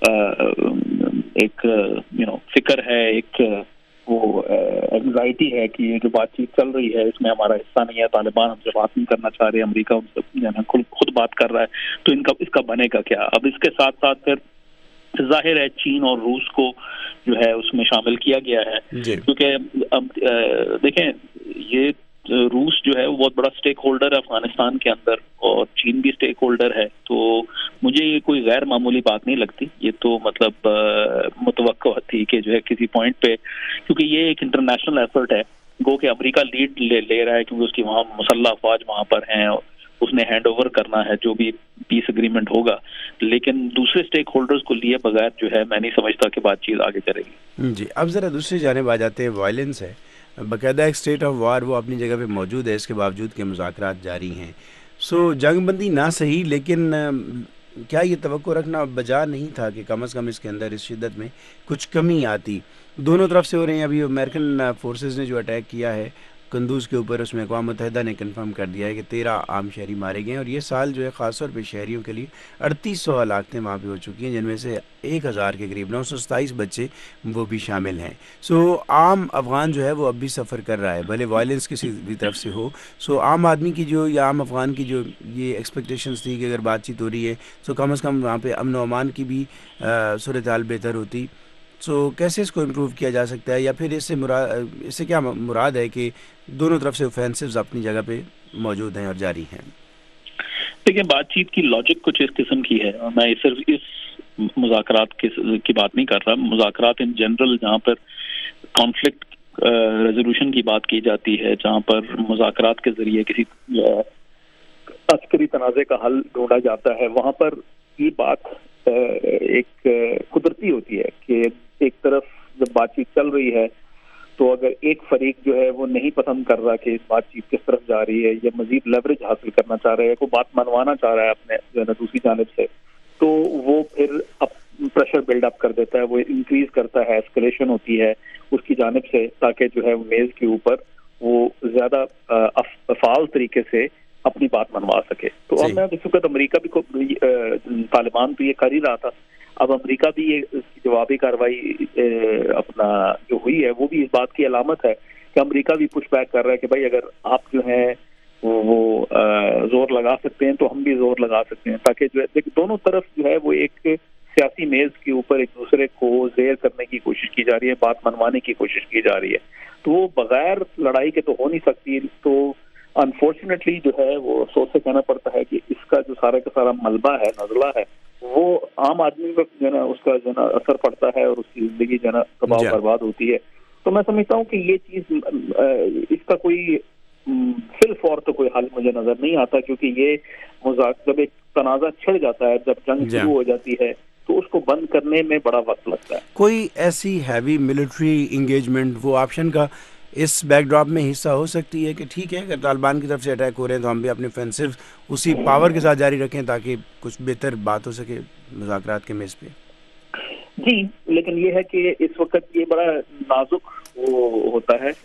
ایک یو نو فکر ہے، ایک وہ اینگزائٹی ہے کہ یہ جو بات چیت چل رہی ہے اس میں ہمارا حصہ نہیں ہے، طالبان ہم سے بات نہیں کرنا چاہ رہے، امریکہ ان سے خود بات کر رہا ہے، تو ان کا اس کا بنے گا کیا؟ اب اس کے ساتھ ساتھ پھر ظاہر ہے چین اور روس کو جو ہے اس میں شامل کیا گیا ہے، کیونکہ اب دیکھیں یہ روس جو ہے وہ بہت بڑا سٹیک ہولڈر ہے افغانستان کے اندر اور چین بھی سٹیک ہولڈر ہے. تو مجھے یہ کوئی غیر معمولی بات نہیں لگتی، یہ تو مطلب متوقع تھی کہ جو ہے کسی پوائنٹ پہ، کیونکہ یہ ایک انٹرنیشنل ایفرٹ ہے، گو کہ امریکہ لیڈ لے, لے رہا ہے کیونکہ اس کی وہاں مسلح افواج وہاں پر ہیں، اس نے ہینڈ اوور کرنا ہے جو بھی پیس اگریمنٹ ہوگا، لیکن دوسرے سٹیک ہولڈرز کو لیے بغیر جو ہے میں نہیں سمجھتا کہ بات چیت آگے کرے گی. جی اب ذرا دوسری جانب آ جاتے ہیں. وائلنس ہے، باقاعدہ ایک اسٹیٹ آف وار وہ اپنی جگہ پہ موجود ہے، اس کے باوجود کہ مذاکرات جاری ہیں. سو جنگ بندی نہ صحیح، لیکن کیا یہ توقع رکھنا بجا نہیں تھا کہ کم از کم اس کے اندر اس شدت میں کچھ کمی آتی؟ دونوں طرف سے ہو رہے ہیں. ابھی امریکن فورسز نے جو اٹیک کیا ہے قندوز کے اوپر اس میں اقوام متحدہ نے کنفرم کر دیا ہے کہ تیرہ عام شہری مارے گئے ہیں، اور یہ سال جو ہے خاص طور پہ شہریوں کے لیے اڑتیس سو ہلاکتیں وہاں پہ ہو چکی ہیں، جن میں سے ایک ہزار کے قریب نو سو ستائیس بچے وہ بھی شامل ہیں. سو عام افغان جو ہے وہ اب بھی سفر کر رہا ہے، بھلے وائلنس کسی بھی طرف سے ہو. سو عام آدمی کی جو یا عام افغان کی جو یہ ایکسپیکٹیشنز تھی کہ اگر بات چیت ہو رہی ہے تو کم از کم وہاں پہ امن و امان کی بھی صورتحال بہتر ہوتی. سو کیسے اس کو امپروو کیا جا سکتا ہے، یا پھر اس سے مراد اس سے کیا مراد ہے کہ دونوں طرف سے اوفینسوز اپنی جگہ پہ موجود ہیں اور جاری ہیں؟ دیکھیں، بات چیت کی لاجک کچھ اس قسم کی ہے. میں صرف اس مذاکرات کی بات نہیں کر رہا. مذاکرات ان جنرل جہاں پر کانفلکٹ ریزولوشن کی بات کی جاتی ہے، جہاں پر مذاکرات کے ذریعے کسی عسکری تنازع کا حل ڈھونڈا جاتا ہے، وہاں پر یہ بات ایک قدرتی ہوتی ہے کہ ایک طرف جب بات چیت چل رہی ہے تو اگر ایک فریق جو ہے وہ نہیں پسند کر رہا کہ اس بات چیت کس طرف جا رہی ہے، یا مزید لیوریج حاصل کرنا چاہ رہا ہے، کوئی بات منوانا چاہ رہا ہے اپنے جو ہے نا دوسری جانب سے، تو وہ پھر پریشر بلڈ اپ کر دیتا ہے، وہ انکریز کرتا ہے، اسکلیشن ہوتی ہے اس کی جانب سے، تاکہ جو ہے میز کے اوپر وہ زیادہ فعال طریقے سے اپنی بات منوا سکے. تو اب میں اس وقت امریکہ بھی طالبان تو یہ کر ہی رہا تھا، اب امریکہ بھی یہ جوابی کارروائی اپنا جو ہوئی ہے وہ بھی اس بات کی علامت ہے کہ امریکہ بھی پش بیک کر رہا ہے کہ بھائی اگر آپ جو ہیں وہ زور لگا سکتے ہیں تو ہم بھی زور لگا سکتے ہیں، تاکہ جو ہے دونوں طرف جو ہے وہ ایک سیاسی میز کے اوپر ایک دوسرے کو زیر کرنے کی کوشش کی جا رہی ہے، بات منوانے کی کوشش کی جا رہی ہے. تو وہ بغیر لڑائی کے تو ہو نہیں سکتی. تو انفارچونیٹلی جو ہے وہ افسوس سے کہنا پڑتا ہے کہ اس کا جو سارا کا سارا ملبہ ہے، نزلہ ہے، وہ عام آدمی پہ جو ہے نا اس کا جو ہے نا اثر پڑتا ہے اور اس کی زندگی جو ہے نا تباہ و برباد ہوتی ہے. تو میں سمجھتا ہوں کہ یہ چیز اس کا کوئی فی الفور تو کوئی حل مجھے نظر نہیں آتا، کیونکہ یہ مذاکرہ جب ایک تنازع چھڑ جاتا ہے، جب جنگ شروع ہو جاتی ہے تو اس کو بند کرنے میں بڑا وقت لگتا ہے. کوئی ایسی ہیوی ملٹری انگیجمنٹ وہ آپشن کا اس بیک ڈراپ میں حصہ ہو سکتی ہے کہ ٹھیک ہے اگر طالبان کی طرف سے اٹیک ہو رہے ہیں تو ہم بھی اپنے اوفینسو اسی پاور کے ساتھ جاری رکھیں تاکہ کچھ بہتر بات ہو سکے مذاکرات کے میز پہ؟ جی، لیکن یہ ہے کہ اس وقت یہ بڑا نازک وہ ہوتا ہے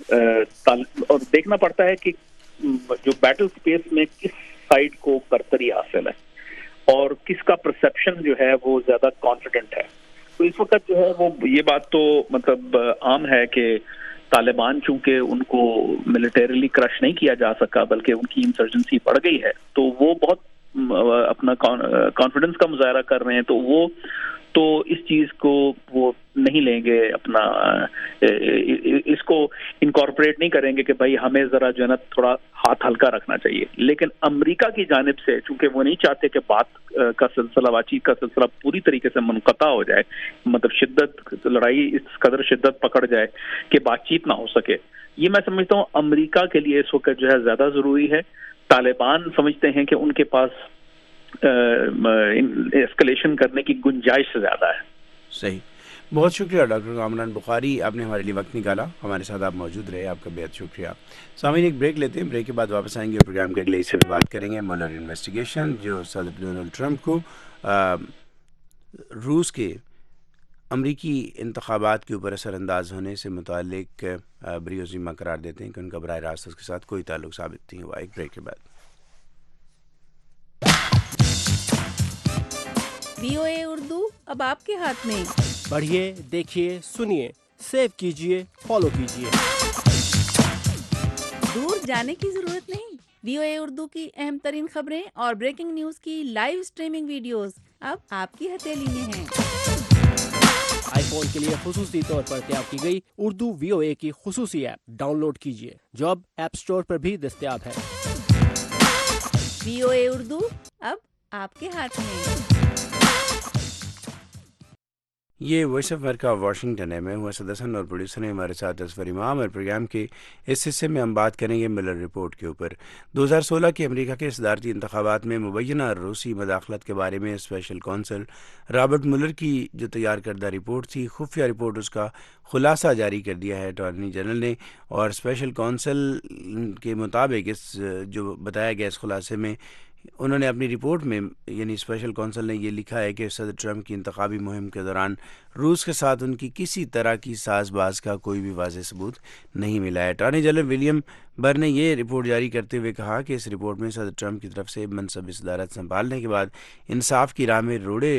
اور دیکھنا پڑتا ہے کہ جو بیٹل سپیس میں کس سائڈ کو برتری حاصل ہے اور کس کا پرسپشن جو ہے وہ زیادہ کانفیڈنٹ ہے. تو اس وقت جو ہے وہ یہ بات تو مطلب عام ہے کہ طالبان چونکہ ان کو ملیٹریلی کرش نہیں کیا جا سکا بلکہ ان کی انسرجنسی بڑھ گئی ہے، تو وہ بہت اپنا کانفیڈنس کا مظاہرہ کر رہے ہیں. تو وہ تو اس چیز کو وہ نہیں لیں گے، اپنا اس کو انکارپوریٹ نہیں کریں گے کہ بھائی ہمیں ذرا جو ہے نا تھوڑا ہاتھ ہلکا رکھنا چاہیے. لیکن امریکہ کی جانب سے چونکہ وہ نہیں چاہتے کہ بات کا سلسلہ بات چیت کا سلسلہ پوری طریقے سے منقطع ہو جائے، مطلب شدت لڑائی اس قدر شدت پکڑ جائے کہ بات چیت نہ ہو سکے، یہ میں سمجھتا ہوں امریکہ کے لیے اس وقت جو ہے زیادہ ضروری ہے. طالبان سمجھتے ہیں کہ ان کے پاس اسکلیشن کرنے کی گنجائش زیادہ ہے. صحیح، بہت شکریہ ڈاکٹر کامران بخاری، آپ نے ہمارے لیے وقت نکالا، ہمارے ساتھ آپ موجود رہے، آپ کا بہت شکریہ. سامعین ایک بریک لیتے ہیں، بریک کے بعد واپس آئیں گے اور پروگرام کے اگلے حصے میں بات کریں گے مولر انویسٹیگیشن جو صدر ڈونلڈ ٹرمپ کو روس کے امریکی انتخابات کے اوپر اثر انداز ہونے سے متعلق بری عظیمہ قرار دیتے ہیں کہ ان کا براہ راست اس کے ساتھ کوئی تعلق ثابت نہیں ہوا. ایک بریک کے بعد وی او اے اردو اب آپ کے ہاتھ میں. پڑھیے، دیکھیے، سنیے، سیو کیجیے، فالو کیجیے. دور جانے کی ضرورت نہیں. وی او اے اردو کی اہم ترین خبریں اور بریکنگ نیوز کی لائیو اسٹریمنگ ویڈیوز اب آپ کی ہتھیلی میں ہیں. آئی فون کے لیے خصوصی طور پر تیار کی گئی اردو وی او اے کی خصوصی ایپ ڈاؤن لوڈ کیجیے جو اب ایپ اسٹور پر بھی دستیاب ہے. وی او اے اردو اب آپ کے ہاتھ میں. یہ وائس آف امریکہ واشنگٹن ہے. میں ہوں اسد حسن اور پروڈیوسر ہیں ہمارے ساتھ اظفر امام، اور پروگرام کے اس حصے میں ہم بات کریں گے ملر رپورٹ کے اوپر. دو ہزار سولہ کے امریکہ کے صدارتی انتخابات میں مبینہ روسی مداخلت کے بارے میں اسپیشل کونسل رابرٹ ملر کی جو تیار کردہ رپورٹ تھی، خفیہ رپورٹ، اس کا خلاصہ جاری کر دیا ہے اٹارنی جنرل نے. اور اسپیشل کونسل کے مطابق اس جو بتایا گیا اس خلاصے میں، انہوں نے اپنی رپورٹ میں، یعنی اسپیشل کونسل نے یہ لکھا ہے کہ صدر ٹرمپ کی انتخابی مہم کے دوران روس کے ساتھ ان کی کسی طرح کی ساز باز کا کوئی بھی واضح ثبوت نہیں ملا ہے۔ اٹارنی جنرل ولیم بر نے یہ رپورٹ جاری کرتے ہوئے کہا کہ اس رپورٹ میں صدر ٹرمپ کی طرف سے منصب صدارت سنبھالنے کے بعد انصاف کی راہ میں روڑے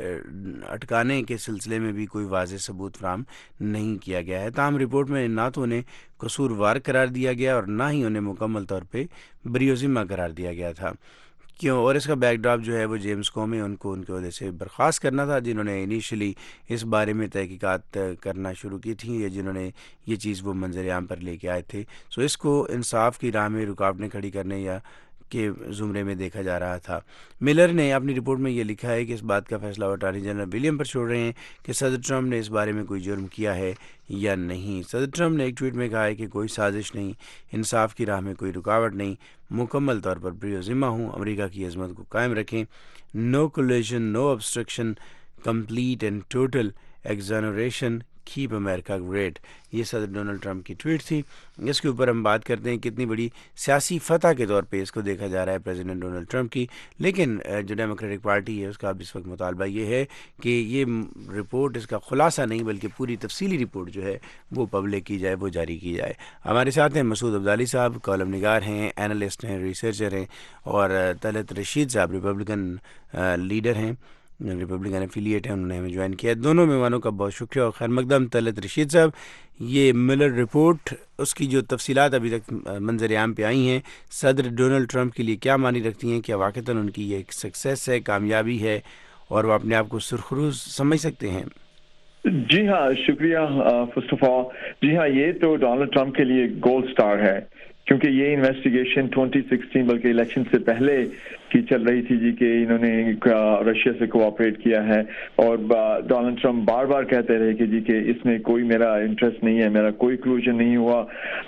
اٹکانے کے سلسلے میں بھی کوئی واضح ثبوت فراہم نہیں کیا گیا ہے۔ تاہم رپورٹ میں نہ تو انہیں قصوروار قرار دیا گیا اور نہ ہی انہیں مکمل طور پہ بری و ذمہ قرار دیا گیا تھا۔ کیوں اور اس کا بیک ڈراپ جو ہے وہ جیمز کومے ان کو ان کی وجہ سے برخاست کرنا تھا، جنہوں نے انیشلی اس بارے میں تحقیقات کرنا شروع کی تھیں یا جنہوں نے یہ چیز وہ منظر عام پر لے کے آئے تھے۔ سو اس کو انصاف کی راہ میں رکاوٹیں کھڑی کرنے یا کے زمرے میں دیکھا جا رہا تھا۔ ملر نے اپنی رپورٹ میں یہ لکھا ہے کہ اس بات کا فیصلہ اٹارنی جنرل ولیم پر چھوڑ رہے ہیں کہ صدر ٹرمپ نے اس بارے میں کوئی جرم کیا ہے یا نہیں۔ صدر ٹرمپ نے ایک ٹویٹ میں کہا ہے کہ کوئی سازش نہیں، انصاف کی راہ میں کوئی رکاوٹ نہیں، مکمل طور پر بری و ذمہ ہوں، امریکہ کی عظمت کو قائم رکھیں، no collusion, no obstruction، complete and total exoneration, keep America great. یہ صدر ڈونلڈ ٹرمپ کی ٹویٹ تھی۔ اس کے اوپر ہم بات کرتے ہیں کتنی بڑی سیاسی فتح کے طور پہ اس کو دیکھا جا رہا ہے پریزیڈنٹ ڈونلڈ ٹرمپ کی، لیکن جو ڈیموکریٹک پارٹی ہے اس کا اب اس وقت مطالبہ یہ ہے کہ یہ رپورٹ اس کا خلاصہ نہیں بلکہ پوری تفصیلی رپورٹ جو ہے وہ پبلک کی جائے، وہ جاری کی جائے۔ ہمارے ساتھ ہیں مسعود عبدالی صاحب، کالم نگار ہیں، اینالسٹ ہیں، ریسرچر ہیں، اور طلعت رشید صاحب ریپبلکن لیڈر ہیں، ریپبلکن ایفیلیٹ ہیں، انہوں نے ہمیں جوائن کیا ہے۔ دونوں مہمانوں کا بہت شکریہ اور خیر مقدم۔ طلعت رشید صاحب، یہ ملر رپورٹ، اس کی جو تفصیلات ابھی تک منظر عام پہ آئی ہیں، صدر ڈونلڈ ٹرمپ کے لیے کیا معنی رکھتی ہیں؟ کیا واقعتاً ان کی یہ ایک سکسیس ہے، کامیابی ہے، اور وہ اپنے آپ کو سرخروز سمجھ سکتے ہیں؟ جی ہاں، شکریہ فرسٹ آف آل۔ جی ہاں، یہ تو ڈونلڈ ٹرمپ کے لیے گولڈ سٹار ہے، کیونکہ یہ انویسٹیگیشن ٹوئنٹی سکسٹین بلکہ الیکشن سے پہلے کی چل رہی تھی جی، کہ انہوں نے رشیا سے کوآپریٹ کیا ہے، اور ڈونلڈ ٹرمپ بار بار کہتے رہے کہ جی کہ اس میں کوئی میرا انٹرسٹ نہیں ہے، میرا کوئی کلوژن نہیں ہوا۔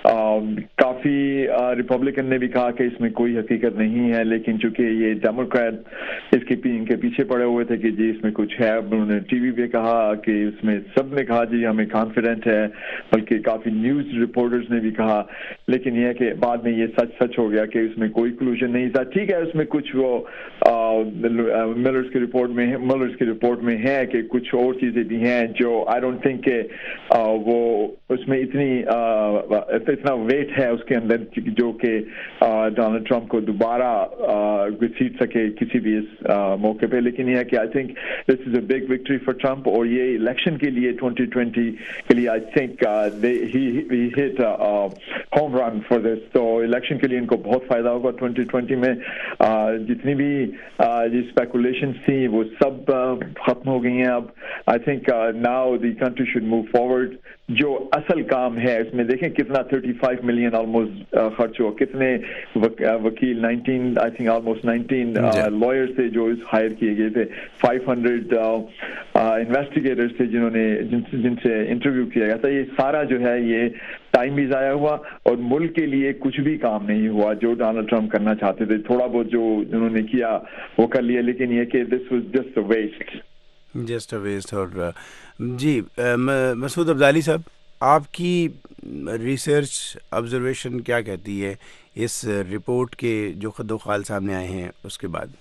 کافی ریپبلکن نے بھی کہا کہ اس میں کوئی حقیقت نہیں ہے، لیکن چونکہ یہ ڈیموکریٹ اس کے ان کے پیچھے پڑے ہوئے تھے کہ جی اس میں کچھ ہے، انہوں نے ٹی وی پہ کہا کہ اس میں سب نے کہا جی ہمیں کانفیڈنٹ ہے، بلکہ کافی نیوز رپورٹرز نے بھی کہا، لیکن یہ کہ بعد میں یہ سچ سچ ہو گیا کہ اس میں کوئی کلوژن نہیں تھا۔ ٹھیک ہے، اس میں کچھ وہ ملرز کی رپورٹ میں ملرز کی رپورٹ میں ہے کہ کچھ اور چیزیں بھی ہیں جو آئی ڈونٹ تھنک کہ وہ اس میں اتنی اتنا ویٹ ہے اس کے اندر جو کہ ڈونلڈ ٹرمپ کو دوبارہ گھسیٹ سکے کسی بھی اس موقع پہ، لیکن یہ ہے کہ I think this is a big victory for Trump, اور یہ الیکشن کے لیے ٹوئنٹی ٹوئنٹی کے لیے I think he hit home run for this, تو الیکشن کے لیے ان کو بہت فائدہ ہوگا ٹوئنٹی ٹوئنٹی میں۔ جتنی بھی اسپیکولیشنس تھیں وہ سب ختم ہو گئی ہیں اب۔ I think now the country should move forward. جو اصل کام ہے اس میں دیکھیں کتنا تھرٹی فائیو ملین آلموسٹ خرچ ہوا، کتنے وکیل nineteen I think almost nineteen lawyers تھے جو ہائر کیے گئے تھے، فائیو ہنڈریڈ انویسٹیگیٹرز تھے جنہوں نے جن سے انٹرویو کیا گیا تھا۔ یہ سارا جو ہے یہ ٹائم بھی ضائع ہوا اور ملک کے لیے کچھ بھی کام نہیں ہوا جو ڈونلڈ ٹرمپ کرنا چاہتے تھے۔ تھوڑا بہت جو انہوں نے کیا وہ کر لیا، لیکن یہ کہ this was just a waste just a waste اور جی مسعود عبدالی صاحب، آپ کی ریسرچ آبزرویشن کیا کہتی ہے اس رپورٹ کے جو خد و خال سامنے آئے ہیں اس کے بعد؟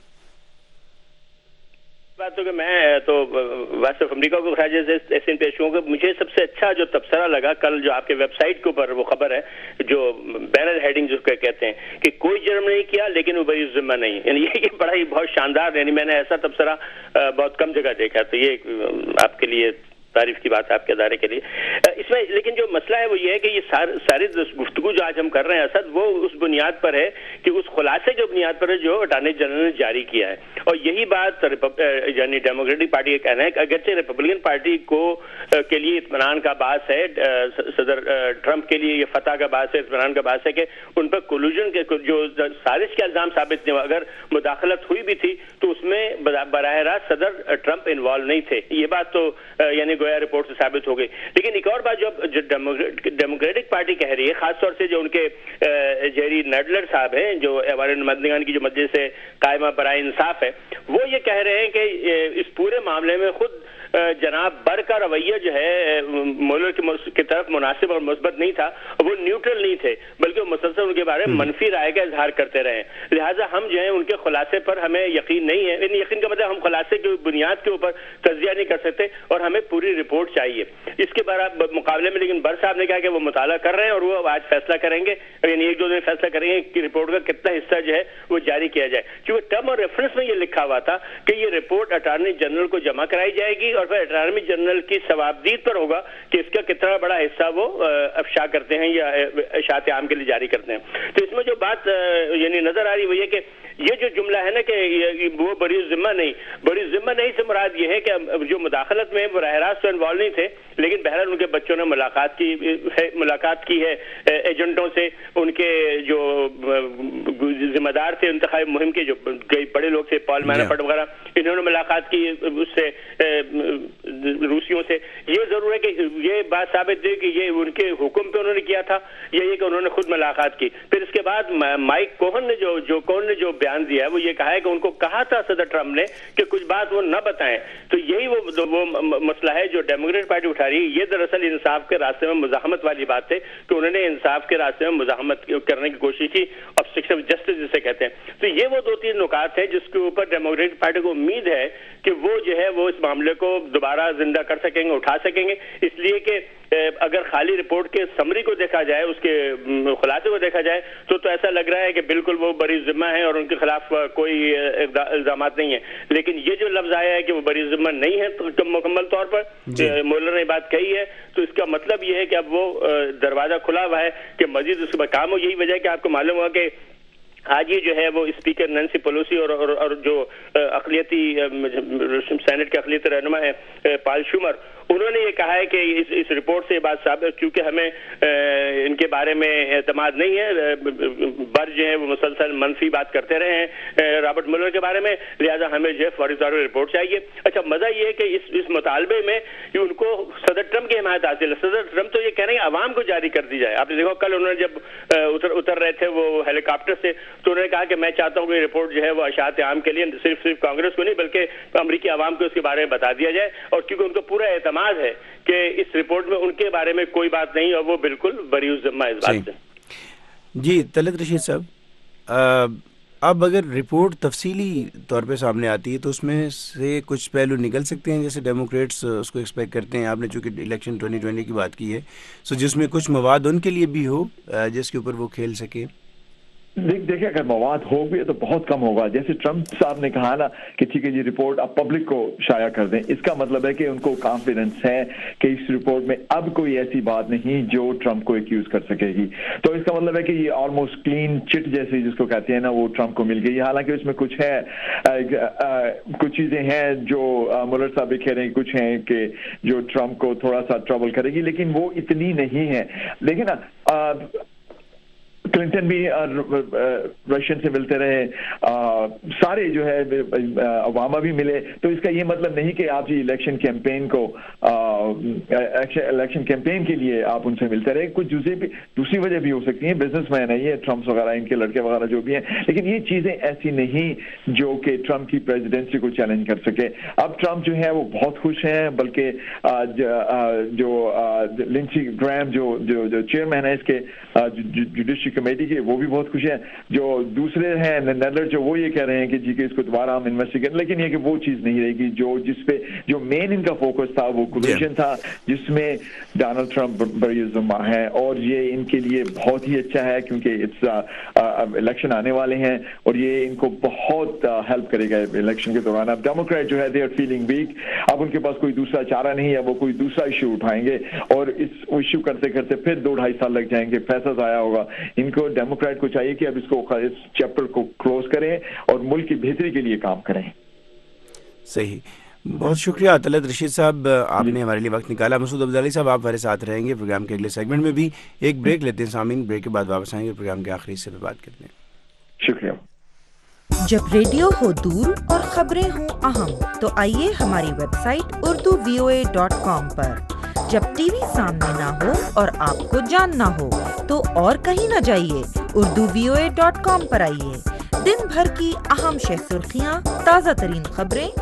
بات تو کہ میں تو ویسٹ آف امریکہ کو خراج احسان پیش ہوں کہ مجھے سب سے اچھا جو تبصرہ لگا کل جو آپ کے ویب سائٹ کے اوپر وہ خبر ہے جو بینر ہیڈنگ جس کو کہتے ہیں کہ کوئی جرم نہیں کیا لیکن وہ بری ذمہ نہیں، یعنی یہ بڑا ہی بہت شاندار، یعنی میں نے ایسا تبصرہ بہت کم جگہ دیکھا، تو یہ آپ کے لیے تعریف کی بات ہے آپ کے ادارے کے لیے۔ اس میں لیکن جو مسئلہ ہے وہ یہ ہے کہ یہ ساری گفتگو جو آج ہم کر رہے ہیں اسد وہ اس بنیاد پر ہے کہ اس خلاصے جو بنیاد پر ہے جو اٹارنی جنرل نے جاری کیا ہے، اور یہی بات یعنی ڈیموکریٹک پارٹی کا کہنا ہے کہ اگرچہ ریپبلکن پارٹی کو کے لیے اطمینان کا باعث ہے، صدر ٹرمپ کے لیے یہ فتح کا باعث ہے، اطمینان کا باعث ہے کہ ان پر کولوژن کے جو سازش کے الزام ثابت نہیں ہوا، اگر مداخلت ہوئی بھی تھی تو اس میں براہ راست صدر ٹرمپ انوالو نہیں تھے، یہ بات تو یعنی گویا رپورٹ سے ثابت ہو گئی۔ لیکن ایک اور بات جو ڈیموکریٹک پارٹی کہہ رہی ہے، خاص طور سے جو ان کے جیری نیڈلر صاحب ہیں جو ایوان نمائندگان کی جو مجلس قائمہ برائے انصاف ہے، وہ یہ کہہ رہے ہیں کہ اس پورے معاملے میں خود جناب بر کا رویہ جو ہے مولر کی طرف مناسب اور مثبت نہیں تھا, وہ نیوٹرل نہیں تھے بلکہ وہ مسلسل ان کے بارے میں منفی رائے کا اظہار کرتے رہے. لہٰذا ہم جو ہے ان کے خلاصے پر ہمیں یقین نہیں ہے. یعنی یقین کا مطلب ہم خلاصے کی بنیاد کے اوپر تجزیہ نہیں کر سکتے اور ہمیں پوری رپورٹ چاہیے اس کے مقابلے میں. لیکن بر صاحب نے کہا کہ وہ مطالعہ کر رہے ہیں اور وہ آج فیصلہ کریں گے, یعنی ایک دو دن فیصلہ کریں گے کہ رپورٹ کا کتنا حصہ جو ہے وہ جاری کیا جائے. کیونکہ ٹرم اور ریفرنس میں یہ لکھا ہوا تھا کہ یہ رپورٹ اٹارنی جنرل کو جمع کرائی جائے گی اور پھر اٹارنی جنرل کی ثوابدید پر ہوگا کہ اس کا کتنا بڑا حصہ وہ افشا کرتے ہیں یا اشاعت عام کے لیے جاری کرتے ہیں. تو اس میں جو بات یعنی نظر آ رہی وہ یہ کہ یہ جو جملہ ہے نا کہ وہ بری ذمہ نہیں, بری ذمہ نہیں سے مراد یہ ہے کہ جو مداخلت میں براہ راست تو انوالو نہیں تھے, لیکن بہرحال ان کے بچوں نے ملاقات کی ہے ملاقات کی ہے ایجنٹوں سے. ان کے جو ذمہ دار تھے انتخابی مہم کے جو کئی بڑے لوگ تھے, پال مینافورٹ وغیرہ, انہوں نے ملاقات کی اس سے روسیوں سے. یہ ضرور ہے کہ یہ بات ثابت ہے کہ یہ ان کے حکم پہ انہوں نے کیا تھا یا یہ کہ انہوں نے خود ملاقات کی. پھر اس کے بعد مائک کوہن نے جو جو کوہن نے جو بیان دیا ہے وہ یہ کہا ہے کہ ان کو کہا تھا صدر ٹرمپ نے کہ کچھ بات وہ نہ بتائیں. تو یہی وہ وہ مسئلہ ہے جو ڈیموکریٹ پارٹی اٹھا رہی ہے. یہ دراصل انصاف کے راستے میں مزاحمت والی بات ہے کہ انہوں نے انصاف کے راستے میں مزاحمت کرنے کی کوشش کی, obstruction of justice جسے کہتے ہیں. تو یہ وہ دو تین نکات ہیں جس کے اوپر ڈیموکریٹ پارٹی کو امید ہے کہ وہ جو ہے وہ اس معاملے کو دوبارہ زندہ کر سکیں گے, اٹھا سکیں گے. اس لیے کہ اگر خالی رپورٹ کے سمری کو دیکھا جائے, اس کے خلاصے کو دیکھا جائے تو تو ایسا لگ رہا ہے کہ بالکل وہ بری ذمہ ہے اور ان کے خلاف کوئی الزامات نہیں ہیں. لیکن یہ جو لفظ آیا ہے کہ وہ بری ذمہ نہیں ہے مکمل طور پر, مولر نے بات کہی ہے, تو اس کا مطلب یہ ہے کہ اب وہ دروازہ کھلا ہوا ہے کہ مزید اس کا کام ہو. یہی وجہ ہے کہ آپ کو معلوم ہوا کہ آج یہ جو ہے وہ اسپیکر نینسی پیلوسی اور, اور, اور جو اقلیتی سینٹ کے اقلیتی رہنما ہے پال شومر, انہوں نے یہ کہا ہے کہ اس, اس رپورٹ سے یہ بات ثابت, کیونکہ ہمیں ان کے بارے میں اعتماد نہیں ہے, بر جو ہے وہ مسلسل منفی بات کرتے رہے ہیں رابرٹ مولر کے بارے میں, لہٰذا ہمیں جو ہے فوری طور پر رپورٹ چاہیے. اچھا مزہ یہ ہے کہ اس اس مطالبے میں ان کو صدر ٹرمپ کی حمایت حاصل ہے. صدر ٹرمپ تو یہ کہہ رہے ہیں عوام کو جاری کر دی جائے. آپ نے دیکھا کل انہوں نے جب اتر اتر رہے تھے وہ ہیلی کاپٹر سے, تو انہوں نے کہا کہ میں چاہتا ہوں کہ رپورٹ جو ہے وہ اشاعت عام کے لیے صرف صرف کانگریس کو نہیں بلکہ امریکی عوام کو اس کے بارے میں بتا دیا جائے. اور کیونکہ ان کو پورا اعتماد ہے کہ اس رپورٹ میں ان کے بارے میں کوئی بات نہیں اور وہ بالکل بری الذمہ ہے اس بات سے. جی طلعت رشید صاحب, اب اگر رپورٹ تفصیلی طور پہ سامنے آتی ہے تو اس میں سے کچھ پہلو نکل سکتے ہیں جیسے ڈیموکریٹس اس کو ایکسپیکٹ کرتے ہیں. آپ نے چونکہ الیکشن ٹوئنٹی ٹوئنٹی کی بات کی ہے, سو جس میں کچھ مواد ان کے لیے بھی ہو جس کے اوپر وہ کھیل سکے. دیکھیں اگر مواد ہو بھی تو بہت کم ہوگا. جیسے ٹرمپ صاحب نے کہا نا کہ ٹھیک ہے جی رپورٹ آپ پبلک کو شائع کر دیں, اس کا مطلب ہے کہ ان کو کانفیڈنس ہے کہ اس رپورٹ میں اب کوئی ایسی بات نہیں جو ٹرمپ کو ایکیوز کر سکے گی. تو اس کا مطلب ہے کہ یہ آلموسٹ کلین چٹ جیسے جس کو کہتے ہیں نا وہ ٹرمپ کو مل گئی. حالانکہ اس میں کچھ ہے, کچھ چیزیں ہیں جو مولر صاحب بھی کہہ رہے ہیں, کچھ ہیں کہ جو ٹرمپ کو تھوڑا سا ٹربل کرے گی, لیکن وہ اتنی نہیں ہے. لیکن نا کلنٹن بھی رشین سے ملتے رہے, سارے جو ہے اوباما بھی ملے. تو اس کا یہ مطلب نہیں کہ آپ جی الیکشن کیمپین کو الیکشن کیمپین کے لیے آپ ان سے ملتے رہے. کچھ دوسری بھی دوسری وجہ بھی ہو سکتی ہیں, بزنس مین ہے یہ ٹرمپ وغیرہ, ان کے لڑکے وغیرہ جو بھی ہیں, لیکن یہ چیزیں ایسی نہیں جو کہ ٹرمپ کی پریزیڈنسی کو چیلنج کر سکے. اب ٹرمپ جو ہے وہ بہت خوش ہیں, بلکہ جو لنسی گرام جو جو چیئرمین ہے اس کے جوڈیشری کمیٹی کے, وہ بھی بہت خوش ہیں. جو دوسرے ہیں نیدر جو وہ یہ کہہ رہے ہیں کہ جی کہ اس کو دوبارہ ہم انویسٹیگیٹ, لیکن یہ کہ وہ چیز نہیں رہے گی جو جس پہ جو مین ان کا فوکس تھا وہ کولیشن تھا جس میں ڈونلڈ ٹرمپ بڑی ذمہ ہے. اور یہ ان کے لیے بہت ہی اچھا ہے کیونکہ اٹس الیکشن آنے والے ہیں اور یہ ان کو بہت ہیلپ کرے گا الیکشن کے دوران. اب ڈیموکریٹ جو ہے دے آر فیلنگ ویک, اب ان کے پاس کوئی دوسرا چارہ نہیں ہے, وہ کوئی دوسرا ایشو اٹھائیں گے اور اس ایشو کرتے کرتے پھر دو ڈھائی سال لگ جائیں گے, پیسہ ضائع ہوگا. ان کو ڈیموکریٹ کو چاہیے کہ اب اس کو اس چیپٹر کو کلوز کریں اور ملک کی بہتری کے لیے کام کریں. صحیح, بہت شکریہ طلعت رشید صاحب, آپ نے ہمارے لیے وقت نکالا. مسعود عبدالی صاحب آپ ہمارے ساتھ رہیں گے پروگرام کے اگلے سیگمنٹ میں بھی. ایک بریک لیتے ہیں سامعین, بریک کے بعد واپس آئیں گے, پروگرام کے آخری حصے پہ بات کرتے ہیں. شکریہ. جب ریڈیو ہو دور اور خبریں ہوں اہم تو آئیے ہماری website Urdu V O A dot com پر. جب ٹی وی سامنے نہ ہو اور آپ کو جاننا ہو تو اور کہیں نہ جائیے, Urdu V O A dot com پر آئیے. دن بھر کی اہم شہ سرخیاں, تازہ ترین خبریں,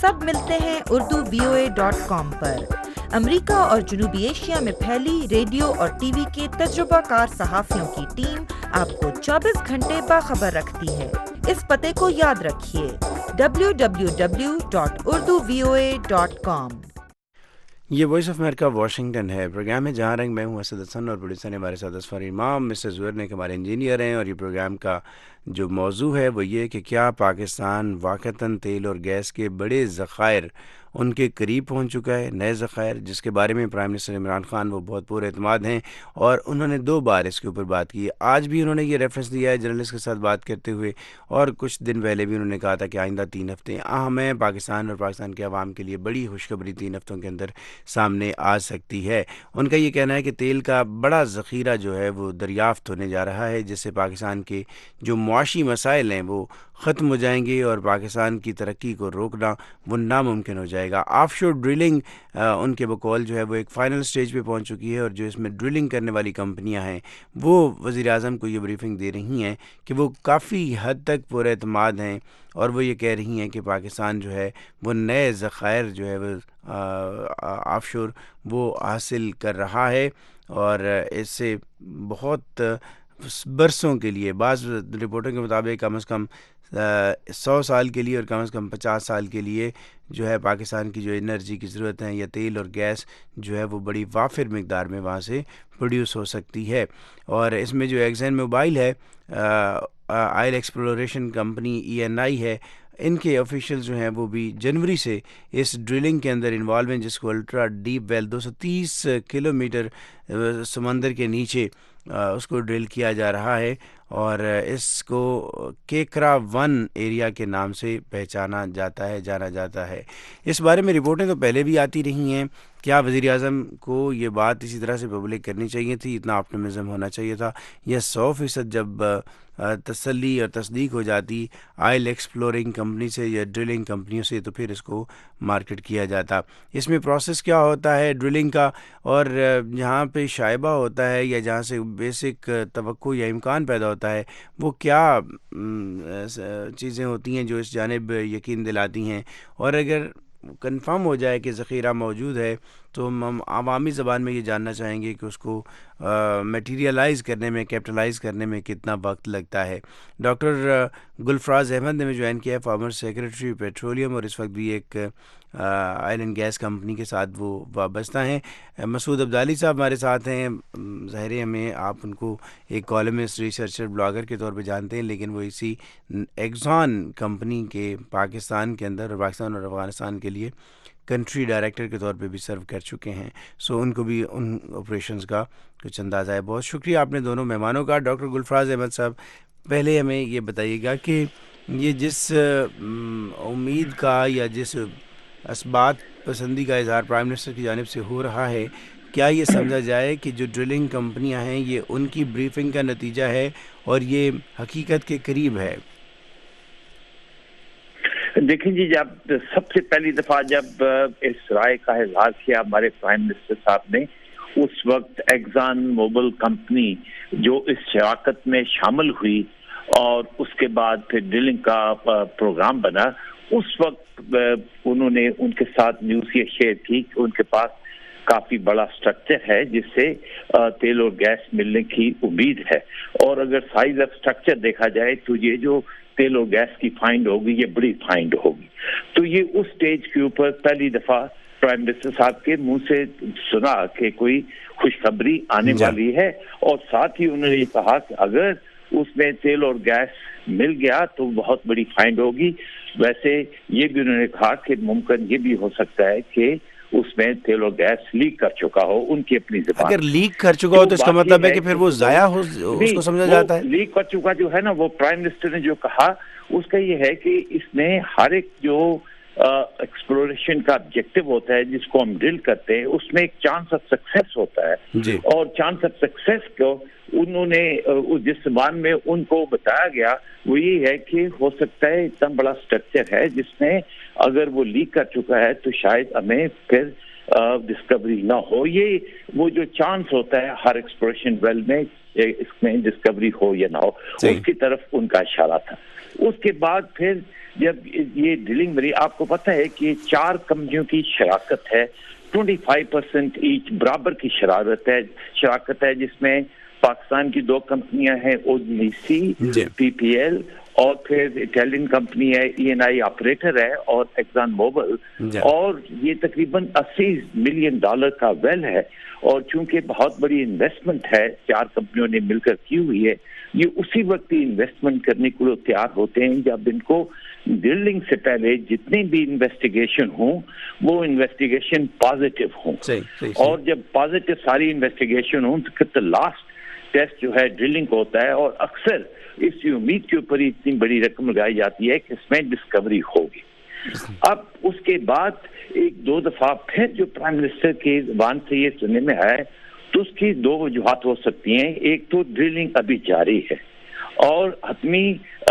سب ملتے ہیں Urdu V O A dot com پر۔ امریکہ اور جنوبی ایشیا میں پھیلی ریڈیو اور ٹی وی کے تجربہ کار صحافیوں کی ٹیم آپ کو چوبیس گھنٹے باخبر رکھتی ہے۔ اس پتے کو یاد رکھیے W W W dot Urdu V O A dot com. یہ وائس آف امریکہ واشنگٹن ہے، پروگرام ہے جہاں رنگ، میں ہوں اسد حسن اور پروڈیوسر نے ہمارے ساتھ اسفر امام، مسٹر زہیر نے ہمارے انجینئر ہیں، اور یہ پروگرام کا جو موضوع ہے وہ یہ کہ کیا پاکستان واقعتاً تیل اور گیس کے بڑے ذخائر ان کے قریب پہنچ چکا ہے، نئے ذخائر، جس کے بارے میں پرائم منسٹر عمران خان وہ بہت پر اعتماد ہیں اور انہوں نے دو بار اس کے اوپر بات کی ہے۔ آج بھی انہوں نے یہ ریفرنس دیا ہے جرنلسٹ کے ساتھ بات کرتے ہوئے، اور کچھ دن پہلے بھی انہوں نے کہا تھا کہ آئندہ تین ہفتے اہم ہیں پاکستان اور پاکستان کے عوام کے لیے، بڑی خوشخبری تین ہفتوں کے اندر سامنے آ سکتی ہے۔ ان کا یہ کہنا ہے کہ تیل کا بڑا ذخیرہ جو ہے وہ دریافت ہونے جا رہا ہے، جس سے پاکستان کے جو معاشی مسائل ہیں وہ ختم ہو جائیں گے اور پاکستان کی ترقی کو روکنا وہ ناممکن ہو جائے گا۔ آف شور ڈرلنگ ان کے بقول جو ہے وہ ایک فائنل سٹیج پہ پہنچ چکی ہے، اور جو اس میں ڈرلنگ کرنے والی کمپنیاں ہیں وہ وزیر اعظم کو یہ بریفنگ دے رہی ہیں کہ وہ کافی حد تک پر اعتماد ہیں، اور وہ یہ کہہ رہی ہیں کہ پاکستان جو ہے وہ نئے ذخائر جو ہے وہ آف شور وہ حاصل کر رہا ہے، اور اس سے بہت برسوں کے لیے، بعض رپورٹوں کے مطابق کم از کم سو سال کے لیے اور کم از کم پچاس سال کے لیے جو ہے پاکستان کی جو انرجی کی ضرورت ہے یا تیل اور گیس جو ہے وہ بڑی وافر مقدار میں وہاں سے پروڈیوس ہو سکتی ہے۔ اور اس میں جو ایگزین موبائل ہے، oil exploration company E N I ہے، ان کے آفیشیل جو ہیں وہ بھی جنوری سے اس ڈرلنگ کے اندر انوالو ہیں، جس کو الٹرا ڈیپ ویل دو سو تیس کلو میٹر سمندر کے نیچے اس کو ڈرل کیا جا رہا ہے، اور اس کو کیکرا ون ایریا کے نام سے پہچانا جاتا ہے، جانا جاتا ہے۔ اس بارے میں رپورٹیں تو پہلے بھی آتی رہی ہیں، کیا وزیر اعظم کو یہ بات اسی طرح سے پبلک کرنی چاہیے تھی، اتنا آپٹیمزم ہونا چاہیے تھا، یا سو فیصد جب تسلی اور تصدیق ہو جاتی آئل ایکسپلورنگ کمپنی سے یا ڈرلنگ کمپنیوں سے تو پھر اس کو مارکیٹ کیا جاتا۔ اس میں پروسیس کیا ہوتا ہے ڈرلنگ کا، اور جہاں پہ شائبہ ہوتا ہے یا جہاں سے بیسک توقع یا امکان پیدا ہوتا ہے وہ کیا چیزیں ہوتی ہیں جو اس جانب یقین دلاتی ہیں، اور اگر کنفرم ہو جائے کہ ذخیرہ موجود ہے تو ہم عوامی زبان میں یہ جاننا چاہیں گے کہ اس کو میٹیریلائز کرنے میں، کیپٹلائز کرنے میں کتنا وقت لگتا ہے۔ ڈاکٹر گلفراز احمد نے جوائن کیا ہے، فارمر سیکرٹری پیٹرولیم، اور اس وقت بھی ایک آئل اینڈ گیس کمپنی کے ساتھ وہ وابستہ ہیں۔ مسعود عبدالی صاحب ہمارے ساتھ ہیں، ظاہر ہے ہمیں آپ ان کو ایک کالمسٹ، ریسرچر، بلاگر کے طور پہ جانتے ہیں، لیکن وہ اسی ایگزان کمپنی کے پاکستان کے اندر اور پاکستان اور افغانستان کے لیے کنٹری ڈائریکٹر کے طور پہ بھی سرو کر چکے ہیں، سو ان کو بھی ان آپریشنز کا کچھ اندازہ ہے۔ بہت شکریہ آپ نے دونوں مہمانوں کا۔ ڈاکٹر گلفراز احمد صاحب، پہلے ہمیں یہ بتائیے گا کہ یہ جس امید کا یا جس اسبات پسندی کا اظہار پرائم منسٹر کی جانب سے ہو رہا ہے، کیا یہ سمجھا جائے کہ جو ڈرلنگ کمپنیاں ہیں یہ ان کی بریفنگ کا نتیجہ ہے اور یہ حقیقت کے قریب ہے؟ دیکھیں جی، جب سب سے پہلی دفعہ جب اس رائے کا اظہار کیا ہمارے پرائم منسٹر صاحب نے، اس وقت ایگزان موبل کمپنی جو اس شراکت میں شامل ہوئی اور اس کے بعد پھر ڈرلنگ کا پروگرام بنا، اس وقت انہوں نے ان کے ساتھ نیوز یہ شیئر کی کہ ان کے پاس کافی بڑا اسٹرکچر ہے جس سے تیل اور گیس ملنے کی امید ہے، اور اگر سائز آف اسٹرکچر دیکھا جائے تو یہ جو تیل اور گیس کی فائنڈ ہوگی یہ بڑی فائنڈ ہوگی۔ تو یہ اس سٹیج کے اوپر پہلی دفعہ پرائم منسٹر صاحب کے منہ سے سنا کہ کوئی خوشخبری آنے والی ہے، اور ساتھ ہی انہوں نے یہ کہا کہ اگر اس میں تیل اور گیس مل گیا تو بہت بڑی فائنڈ ہوگی۔ ویسے یہ بھی انہوں نے کہا کہ ممکن یہ بھی ہو سکتا ہے کہ اس میں تیل اور گیس لیک کر چکا ہو، ان کی اپنی زبان۔ اگر لیک کر چکا ہو تو اس کا مطلب ہے کہ پھر وہ ضائع ہو، اس کو سمجھا جاتا ہے۔ لیک کر چکا جو ہے نا، وہ پرائم منسٹر نے جو کہا اس کا یہ ہے کہ اس میں ہر ایک جو ایکسپلوریشن کا آبجیکٹو ہوتا ہے جس کو ہم ڈرل کرتے ہیں، اس میں ایک چانس آف سکسیس ہوتا ہے، اور چانس آف سکسیس کو انہوں نے جس زبان میں ان کو بتایا گیا وہ یہ ہے کہ ہو سکتا ہے اتنا بڑا اسٹرکچر ہے جس میں اگر وہ لیک کر چکا ہے تو شاید ہمیں پھر ڈسکوری نہ ہو. یہ وہ جو چانس ہوتا ہے ہر ایکسپلوریشن ویل میں اس میں ڈسکوری ہو یا نہ ہو, اس کی طرف ان کا اشارہ تھا. اس کے بعد پھر جب یہ ڈرلنگ بری, آپ کو پتہ ہے کہ چار کمپنیوں کی شراکت ہے, ٹوینٹی فائیو پرسینٹ ایچ برابر کی شرارت ہے شراکت ہے جس میں پاکستان کی دو کمپنیاں ہیں, او ڈی سی, پی پی ایل, اور پھر اٹالین کمپنی ہے ای این آئی آپریٹر ہے, اور ایگزان موبل, اور یہ تقریباً اسی ملین ڈالر کا ویل ہے. اور چونکہ بہت بڑی انویسٹمنٹ ہے چار کمپنیوں نے مل کر کی ہوئی ہے, یہ اسی وقت ہی انویسٹمنٹ کرنے کے لیے تیار ہوتے ہیں جب ان کو ڈرلنگ سے پہلے جتنی بھی انویسٹیگیشن ہوں وہ انویسٹیگیشن پازیٹیو ہوں. اور جب پازیٹیو ساری انویسٹیگیشن ہوں تو پھر لاسٹ ٹیسٹ جو ہے ڈرلنگ کو ہوتا ہے, اور اکثر اس کی امید کے اوپر اتنی بڑی رقم لگائی جاتی ہے کہ اس میں ڈسکوری ہوگی. اب اس کے بعد ایک دو دفعہ پھر جو پرائم منسٹر کی زبان سے یہ سننے میں آیا تو اس کی دو وجوہات ہو سکتی ہیں. ایک تو ڈرلنگ ابھی جاری ہے اور حتمی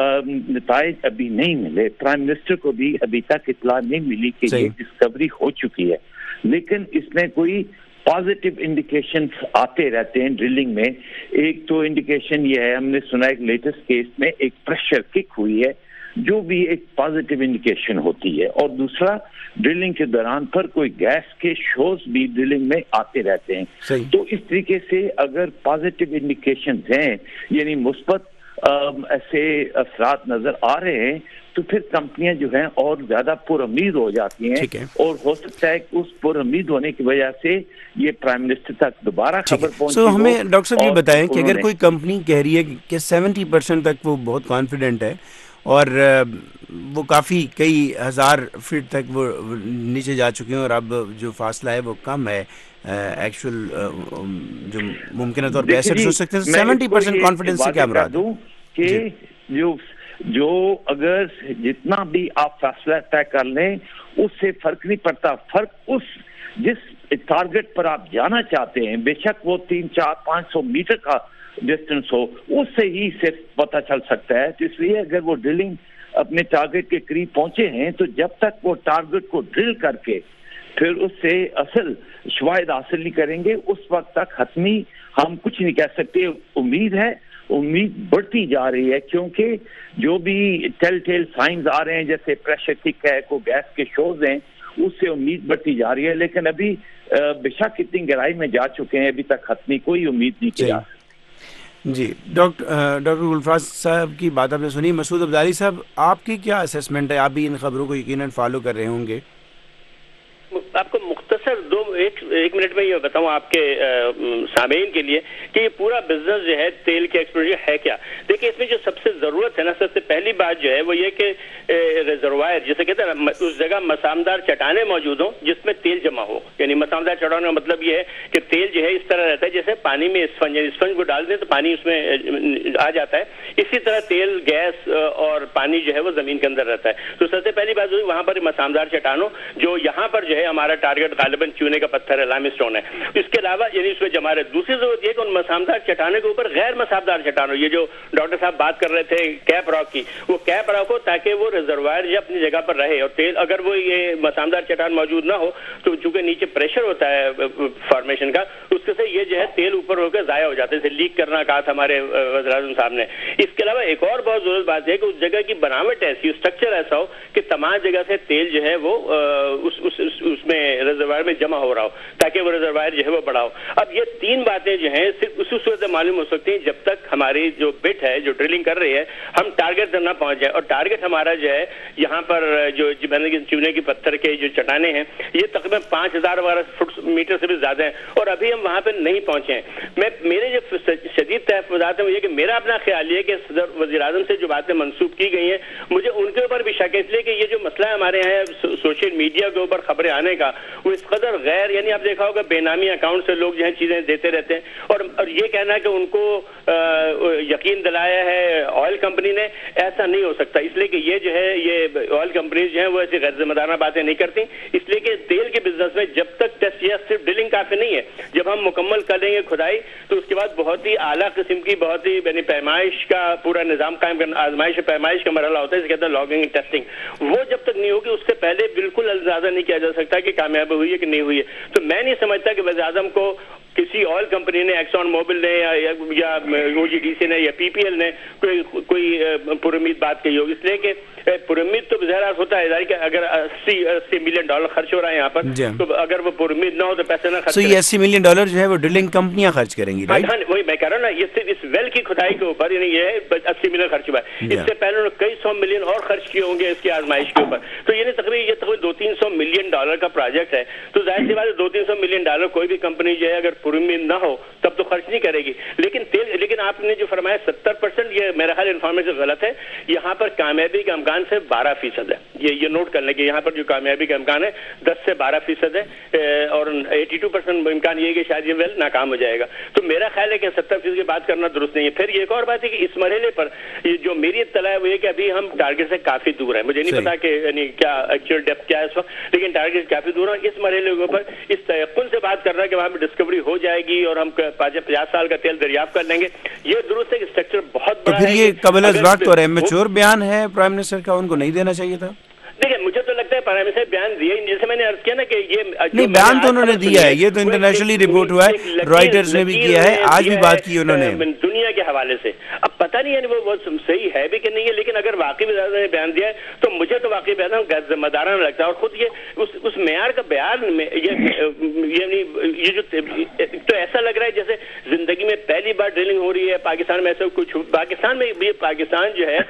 نتائج ابھی نہیں ملے, پرائم منسٹر کو بھی ابھی تک اطلاع نہیں ملی کہ یہ ڈسکوری ہو چکی ہے, لیکن اس میں کوئی پازیٹیو انڈیکیشنز آتے رہتے ہیں ڈرلنگ میں. ایک تو انڈیکیشن یہ ہے, ہم نے سنا ایک لیٹسٹ کیس میں ایک پریشر کک ہوئی ہے جو بھی ایک پازیٹیو انڈیکیشن ہوتی ہے, اور دوسرا ڈرلنگ کے دوران پر کوئی گیس کے شوز بھی ڈرلنگ میں آتے رہتے ہیں. تو اس طریقے سے اگر پازیٹیو انڈیکیشنز ہیں یعنی مثبت ایسے اثرات نظر آ رہے ہیں تو پھر کمپنیاں جو ہیں اور زیادہ پر امید ہو جاتی ہیں, اور ہو سکتا ہے کہ اس پر امید ہونے کی وجہ سے یہ پرائم منسٹر تک دوبارہ خبر پہنچی. سو ہمیں ڈاکٹر صاحب یہ بتائیں کہ اگر کوئی کمپنی کہہ رہی ہے کہ سیونٹی پرسینٹ تک وہ بہت کانفیڈنٹ ہے اور وہ کافی کئی ہزار فٹ تک وہ نیچے جا چکے ہیں اور اب جو فاصلہ ہے وہ کم ہے ایکچوئل جو ممکنہ طور پہ ایسے ہو سکتے ہیں, سیونٹی پرسینٹ کانفیڈنس سے کیا مراد ہے کہ جو جو اگر جتنا بھی آپ فیصلہ طے کر لیں اس سے فرق نہیں پڑتا, فرق اس جس ٹارگٹ پر آپ جانا چاہتے ہیں بے شک وہ تین چار پانچ سو میٹر کا ڈسٹینس ہو اس سے ہی صرف پتہ چل سکتا ہے. تو اس لیے اگر وہ ڈرلنگ اپنے ٹارگٹ کے قریب پہنچے ہیں تو جب تک وہ ٹارگٹ کو ڈرل کر کے پھر اس سے اصل شواہد حاصل نہیں کریں گے اس وقت تک حتمی ہم کچھ نہیں کہہ سکتے. امید ہے, امید بڑھتی جا رہی ہے کیونکہ جو بھی ٹیل ٹیل سائنز آ رہے ہیں جیسے پریشر کک ہے, کو گیس کے شوز ہیں, اس سے امید بڑھتی جا رہی ہے. لیکن ابھی بے شک اتنی گہرائی میں جا چکے ہیں ابھی تک حتمی کوئی امید نہیں کی جا سکتی. جی ڈاکٹر ڈاکٹر گلفراز صاحب کی بات آپ نے سنی. مسعود عبدالی صاحب آپ کی کیا اسیسمنٹ ہے؟ آپ بھی ان خبروں کو یقیناً فالو کر رہے ہوں گے. آپ کو مختصر دو ایک ایک منٹ میں یہ بتاؤں آپ کے سامعین کے لیے کہ یہ پورا بزنس جو ہے تیل کے ایکسپلوریشن ہے کیا. دیکھیں اس میں جو سب سے ضرورت ہے نا, سب سے پہلی بات جو ہے وہ یہ کہ ریزروائر جسے کہتے ہیں اس جگہ مسامدار چٹانیں موجود ہوں جس میں تیل جمع ہو. یعنی مسامدار چٹانوں کا مطلب یہ ہے کہ تیل جو ہے اس طرح رہتا ہے جیسے پانی میں اسفنج, اسفنج کو ڈال دیں تو پانی اس میں آ جاتا ہے, اسی طرح تیل گیس اور پانی جو ہے وہ زمین کے اندر رہتا ہے. تو سب سے پہلی بات ہوئی وہاں پر مسامدار چٹانوں جو یہاں پر جو ہے ہمارا ٹارگٹ غالباً چونے کا پتھر ہے, لائم اسٹون ہے. اس کے علاوہ یعنی اس میں جمع رہے. دوسری ضرورت یہ کہ ان مسامدار چٹانوں کے اوپر غیر مسامدار چٹانوں, یہ جو ڈاکٹر صاحب بات کر رہے تھے کیپ راک کی, وہ کیپ راک ہو تاکہ وہ ریزروائر جو اپنی جگہ پر رہے. اور تیل اگر وہ یہ مسامدار چٹان موجود نہ ہو تو چونکہ نیچے پریشر ہوتا ہے فارمیشن کا, اس سے یہ جو ہے تیل اوپر ہو کے ضائع ہو جاتے ہیں, جیسے لیک کرنا کہا تھا ہمارے وزیر اعظم صاحب نے. اس کے علاوہ ایک اور بہت ضرورت بات ہے کہ اس جگہ کی بناوٹ ایسی, اسٹرکچر ایسا ہو کہ تمام جگہ سے تیل جو ہے وہ اس اس اس میں ریزروائر میں جمع ہو رہا ہو تاکہ وہ ریزروائر جو ہے وہ بڑا ہو. اب یہ تین باتیں جو ہیں صرف اسی صورت معلوم ہو سکتی ہیں جب تک ہماری جو بٹ ہے جو ڈرلنگ کر رہی ہے ہم ٹارگٹ تک نہ پہنچ جائے. اور ٹارگٹ ہمارا جو ہے یہاں پر جو چونے کی پتھر کے جو چٹانیں ہیں یہ تقریباً پانچ ہزار وغیرہ فٹ میٹر سے بھی زیادہ ہیں اور ابھی ہم وہاں پہ نہیں پہنچے ہیں. میں میرے جو شدید تحفظات ہیں وہ یہ کہ میرا اپنا خیال یہ کہ صدر وزیر اعظم سے جو باتیں منسوب کی گئی ہیں مجھے ان کے اوپر بھی شک ہے, اس لیے کہ یہ جو مسئلہ ہے ہمارے یہاں سوشل میڈیا کے اوپر خبریں آنے کا وہ اس قدر غیر, یعنی آپ دیکھا ہوگا بے نامی اکاؤنٹ سے لوگ جو ہے چیزیں دیتے رہتے ہیں. اور اور یہ کہنا کہ ان کو یقین دلایا ہے آئل کمپنی نے, ایسا نہیں ہو سکتا. اس لیے کہ یہ جو ہے یہ آئل کمپنیز جو ہیں وہ ایسی غیر ذمہ دارانہ باتیں نہیں کرتی. اس لیے کہ تیل کے بزنس میں جب تک ٹیسٹ یا صرف ڈرلنگ کافی نہیں ہے, جب ہم مکمل کر لیں گے کھدائی تو اس کے بعد بہت ہی اعلیٰ قسم کی بہت ہی یعنی پیمائش کا پورا نظام قائم کرنا, آزمائش پیمائش کا مرحلہ ہوتا ہے جسے کہتے ہیں لاگنگ ٹیسٹنگ. وہ جب تک نہیں ہوگی اس سے پہلے بالکل اندازہ نہیں کیا جا سکتا کہ کامیابی ہوئی ہے کہ نہیں ہوئی ہے. تو میں نہیں سمجھتا کہ وزیر اعظم کو کسی آئل کمپنی نے, ایکسون موبل نے یا او جی ڈی سی نے یا پی پی ایل نے کوئی کوئی پر امید بات کہی ہوگی, اس لیے کہ پر امید تو ظاہر ہوتا ہے کہ اگر اسی اسی ملین ڈالر خرچ ہو رہا ہے یہاں پر, تو اگر وہ پر امید نہ ہو تو پیسے نہ خرچ. تو یہ اسی ملین ڈالر جو ہے وہ ڈرلنگ کمپنیاں خرچ کریں گی, رائٹ؟ ہاں وہی میں کہہ رہا ہوں نا, یہ صرف اس ویل کی کھدائی کے اوپر یعنی یہ ہے اسی ملین خرچ ہوا ہے. اس سے پہلے انہوں نے کئی سو ملین اور خرچ کیے ہوں گے اس کی آزمائش کے اوپر. تو یہ تقریباً یہ تقریباً دو تین سو ملین ڈالر کا پروجیکٹ ہے. تو ظاہر سی بات ہے دو تین سو ملین ڈالر کوئی بھی کمپنی جو ہے اگر پر امید نہ ہو تب تو خرچ نہیں کرے گی. لیکن تیل لیکن آپ نے جو فرمایا ستر پرسینٹ, یہ میرا خیال انفارمیشن غلط ہے. یہاں پر کامیابی کا امکان سے بارہ فیصد ہے. یہ یہ نوٹ کر لیں کہ یہاں پر جو کامیابی کا امکان ہے دس سے بارہ فیصد ہے, اور ایٹی ٹو پرسینٹ امکان یہ ہے کہ شاید یہ ویل ناکام ہو جائے گا. تو میرا خیال ہے کہ ستر فیصد کی بات کرنا درست نہیں ہے. پھر یہ ایک اور بات ہے کہ اس مرحلے پر جو میری اطلاع ہے وہ یہ کہ ابھی ہم ٹارگیٹ سے کافی دور ہیں. مجھے نہیں پتا کہ یعنی کیا ایکچوئل ڈیپتھ کیا ہے اس وقت, لیکن ٹارگیٹ کافی دور ہے. اس مرحلے کے اوپر اس تیقن سے بات کر رہا ہے کہ وہاں پہ ڈسکوری ہو جائے گی اور ہم پچاس سال کا تیل دریافت کر لیں گے, یہ درست ہے کہ اسٹرکچر بہت بڑا ہے. تو پھر یہ قبل از وقت اور ایمیچور بیان ہے پرائم منسٹر کا, ان کو نہیں دینا چاہیے تھا. دیکھیں مجھے تو لگتا ہے پرائم منسٹر بیان دیے, جیسے میں نے عرض کیا نا کہ یہ نہیں بیان تو انہوں نے دیا ہے, یہ تو انٹرنیشنلی رپورٹ ہوا ہے, رائٹرز نے بھی کیا ہے, آج بھی بات کی انہوں نے دنیا کے حوالے سے. اب پتہ نہیں یعنی وہ صحیح ہے بھی کہ نہیں ہے, لیکن اگر واقعی نے بیان دیا ہے تو مجھے تو واقعی بیان ذمہ دارانہ لگتا ہے. اور خود یہ اس اس معیار کا بیان میں یعنی یہ جو تو ایسا لگ رہا ہے جیسے زندگی میں پہلی بار ڈرلنگ ہو رہی ہے پاکستان میں. ایسا کچھ پاکستان میں بھی پاکستان جو ہے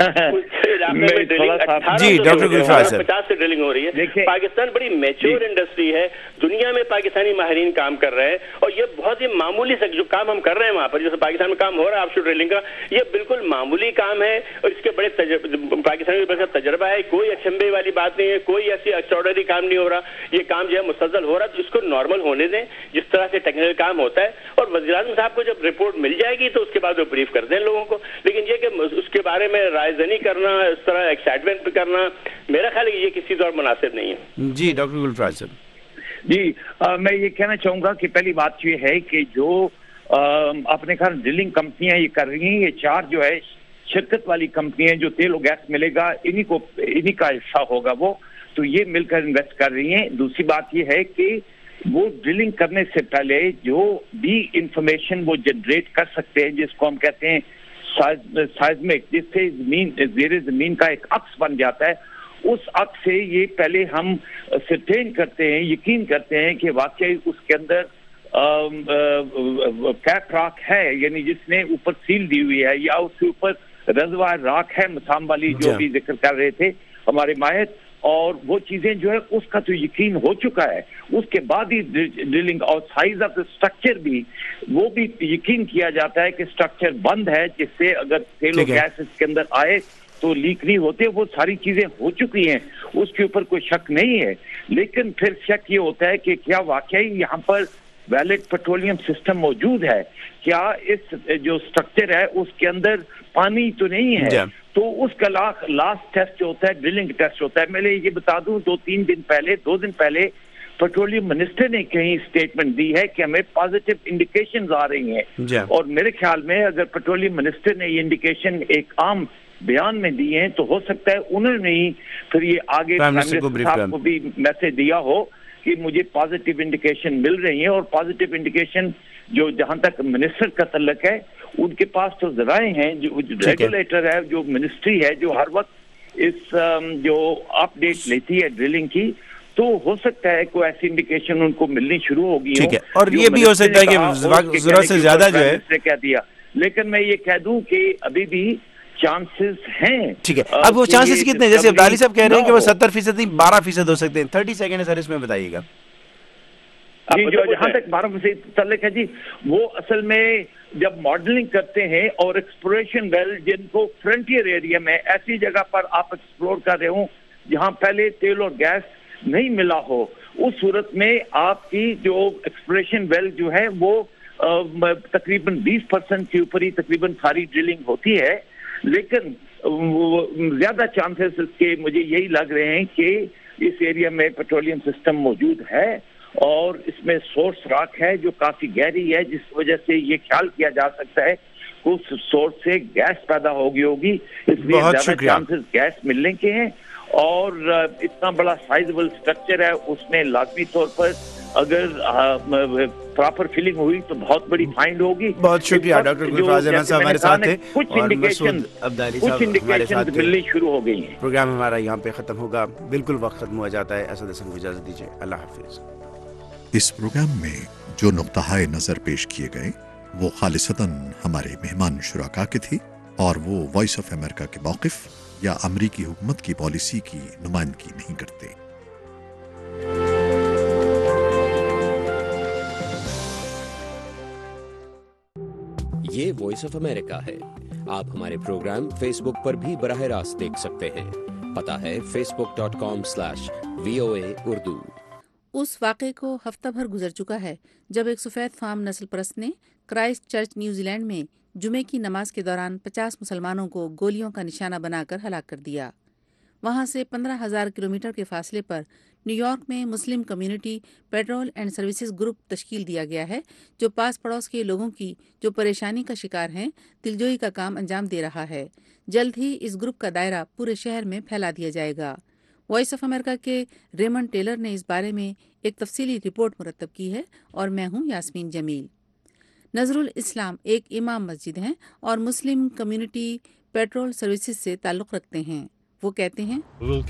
جی ڈاکٹر گلفراز پچاس سے ڈرلنگ ہو رہی ہے. پاکستان بڑی میچور انڈسٹری ہے, دنیا میں پاکستانی ماہرین کام کر رہے ہیں, اور یہ بہت ہی معمولی سے جو کام ہم کر رہے ہیں وہاں پر, جیسے پاکستان میں کام ہو رہا ہے آف شور ڈرلنگ کا, یہ بالکل معمولی کام ہے. اور اس کے بڑے پاکستان کے تجربہ ہے, کوئی اچنبے والی بات نہیں ہے, کوئی ایسی ایکسٹراڈنری کام نہیں ہو رہا. یہ کام جو ہے مسلسل ہو رہا ہے, تو اس کو نارمل ہونے دیں جس طرح سے ٹیکنیکل کام ہوتا ہے. اور وزیر اعظم صاحب کو جب رپورٹ مل جائے گی تو اس کے بعد وہ بریف کر دیں لوگوں کو. لیکن یہ کہ اس کے بارے میں رائے زنی کرنا, اس طرح ایکسائٹمنٹ کرنا, میرا خیال ہے کہ یہ کسی طور مناسب نہیں ہے. جی ڈاکٹر گلفراز صاحب. جی میں یہ کہنا چاہوں گا کہ پہلی بات یہ ہے کہ جو اپنے خیال ڈرلنگ کمپنیاں یہ کر رہی ہیں, یہ چار جو ہے شرکت والی کمپنیاں جو تیل و گیس ملے گا انہی کو انہی کا حصہ ہوگا وہ, تو یہ مل کر انویسٹ کر رہی ہیں. دوسری بات یہ ہے کہ وہ ڈرلنگ کرنے سے پہلے جو بھی انفارمیشن وہ جنریٹ کر سکتے ہیں, جس کو ہم کہتے ہیں سائزمک, جس سے زمین زیر زمین کا ایک عکس بن جاتا ہے, اس عکس سے یہ پہلے ہم سرٹین کرتے ہیں, یقین کرتے ہیں کہ واقعی اس کے اندر کیپ راک ہے, یعنی جس نے اوپر سیل دی ہوئی ہے, یا اس کے اوپر رزوار راک ہے مسام والی جو بھی ذکر کر رہے تھے ہمارے ماہر, اور وہ چیزیں جو ہے اس کا تو یقین ہو چکا ہے. اس کے بعد ہی ڈرلنگ اور سائز آف دا اسٹرکچر بھی وہ بھی یقین کیا جاتا ہے کہ اسٹرکچر بند ہے, جس سے اگر تیل و گیس اس کے اندر آئے تو لیک نہیں ہوتے. وہ ساری چیزیں ہو چکی ہیں, اس کے اوپر کوئی شک نہیں ہے. لیکن پھر شک یہ ہوتا ہے کہ کیا واقعی یہاں پر ویلڈ پیٹرولیم سسٹم موجود ہے, کیا اس جو اسٹرکچر ہے اس کے اندر پانی تو نہیں ہے. تو اس کا لاسٹ ٹیسٹ جو ہوتا ہے ڈرلنگ ٹیسٹ ہوتا ہے. میں یہ بتا دوں دو تین دن پہلے دو دن پہلے پیٹرولیم منسٹر نے کہیں اسٹیٹمنٹ دی ہے کہ ہمیں پازیٹیو انڈیکیشنز آ رہی ہیں, اور میرے خیال میں اگر پیٹرولیم منسٹر نے یہ انڈیکیشن ایک عام بیان میں دی ہیں تو ہو سکتا ہے انہوں نے ہی پھر یہ آگے صاحب کو بھی میسج دیا ہو کہ مجھے پازیٹیو انڈیکیشن مل رہی ہیں. اور پازیٹیو انڈیکیشن جو جہاں تک منسٹر کا تعلق ہے ان کے پاس تو ذرائع ہیں, جو ریگولیٹر ہے, جو منسٹری ہے, جو ہر وقت اس جو اپ ڈیٹ لیتی ہے ڈرلنگ کی, تو ہو سکتا ہے کوئی ایسی انڈیکیشن ان کو ملنی شروع ہوگی. ٹھیک ہے, اور یہ بھی ہو سکتا ہے کہ ضرورت سے زیادہ جو ہے کہہ دیا, لیکن میں یہ کہہ دوں کہ ابھی بھی چانسز ہیں. ٹھیک ہے, اب وہ چانسز کتنے, جیسے عبدالی صاحب کہہ رہے ہیں کہ وہ ستر فیصد نہیں بارہ فیصد ہو سکتے ہیں. تھرٹی سیکنڈ ہے سر, اس میں بتائیے گا. جی جو جہاں تک بارہ فیصد تعلق ہے جی, وہ اصل میں جب ماڈلنگ کرتے ہیں اور ایکسپلوریشن ویل جن کو فرنٹیئر ایریا میں ایسی جگہ پر آپ ایکسپلور کر رہے ہوں جہاں پہلے تیل اور گیس نہیں ملا ہو, اس صورت میں آپ کی جو ایکسپلوریشن ویل جو ہے وہ تقریباً بیس پرسنٹ کے اوپر ہی تقریباً ساری ڈرلنگ ہوتی ہے. لیکن زیادہ چانسز اس کے مجھے یہی لگ رہے ہیں کہ اس ایریا میں پیٹرولیم سسٹم موجود ہے, اور اس میں سورس راک ہے جو کافی گہری ہے, جس وجہ سے یہ خیال کیا جا سکتا ہے کہ اس سورس سے گیس پیدا ہوگی ہوگی اس لیے زیادہ چانسز گیس ملنے کے ہیں. اور اتنا بڑا سائزبل اسٹرکچر ہے، اس میں لازمی طور پر اگر پراپر فلنگ ہوئی تو بہت بڑی فائنڈ ہوگی. بہت شکریہ ڈاکٹر گلفاظ احمد صاحب ہمارے ساتھ تھے، اور مسعود عبدالی کچھ صاحب ہمارے انڈیکیشن ساتھ تھے. ملنی شروع ہو گئی ہیں. پروگرام ہمارا یہاں پہ ختم ہوگا، بالکل وقت ختم ہو جاتا ہے. اسد حسن کو اجازت دیجیے، اللہ حافظ. اس پروگرام میں جو نقطۂ نظر پیش کیے گئے وہ خالصتاً ہمارے مہمان شرکا کے تھی، اور وہ وائس آف امریکہ کے موقف یا امریکی حکومت کی پالیسی کی نمائندگی نہیں کرتے. یہ وائس آف امریکہ ہے. آپ ہمارے پروگرام فیس بک پر بھی براہ راست دیکھ سکتے ہیں. پتہ ہے Facebook dot com slash V O A Urdu. اس واقعے کو ہفتہ بھر گزر چکا ہے جب ایک سفید فام نسل پرست نے کرائسٹ چرچ نیوزی لینڈ میں جمعے کی نماز کے دوران پچاس مسلمانوں کو گولیوں کا نشانہ بنا کر ہلاک کر دیا. وہاں سے پندرہ ہزار کلومیٹر کے فاصلے پر نیو یارک میں Muslim Community Patrol and Services group تشکیل دیا گیا ہے، جو پاس پڑوس کے لوگوں کی جو پریشانی کا شکار ہیں دلجوئی کا کام انجام دے رہا ہے. جلد ہی اس گروپ کا دائرہ پورے شہر میں پھیلا دیا جائے گا. وائس آف امریکہ کے ریمنڈ ٹیلر نے اس بارے میں ایک تفصیلی رپورٹ مرتب کی ہے، اور میں ہوں یاسمین جمیل. نظر الاسلام ایک امام مسجد ہیں اور مسلم کمیونٹی پیٹرول سروسز سے تعلق رکھتے ہیں. وہ کہتے ہیں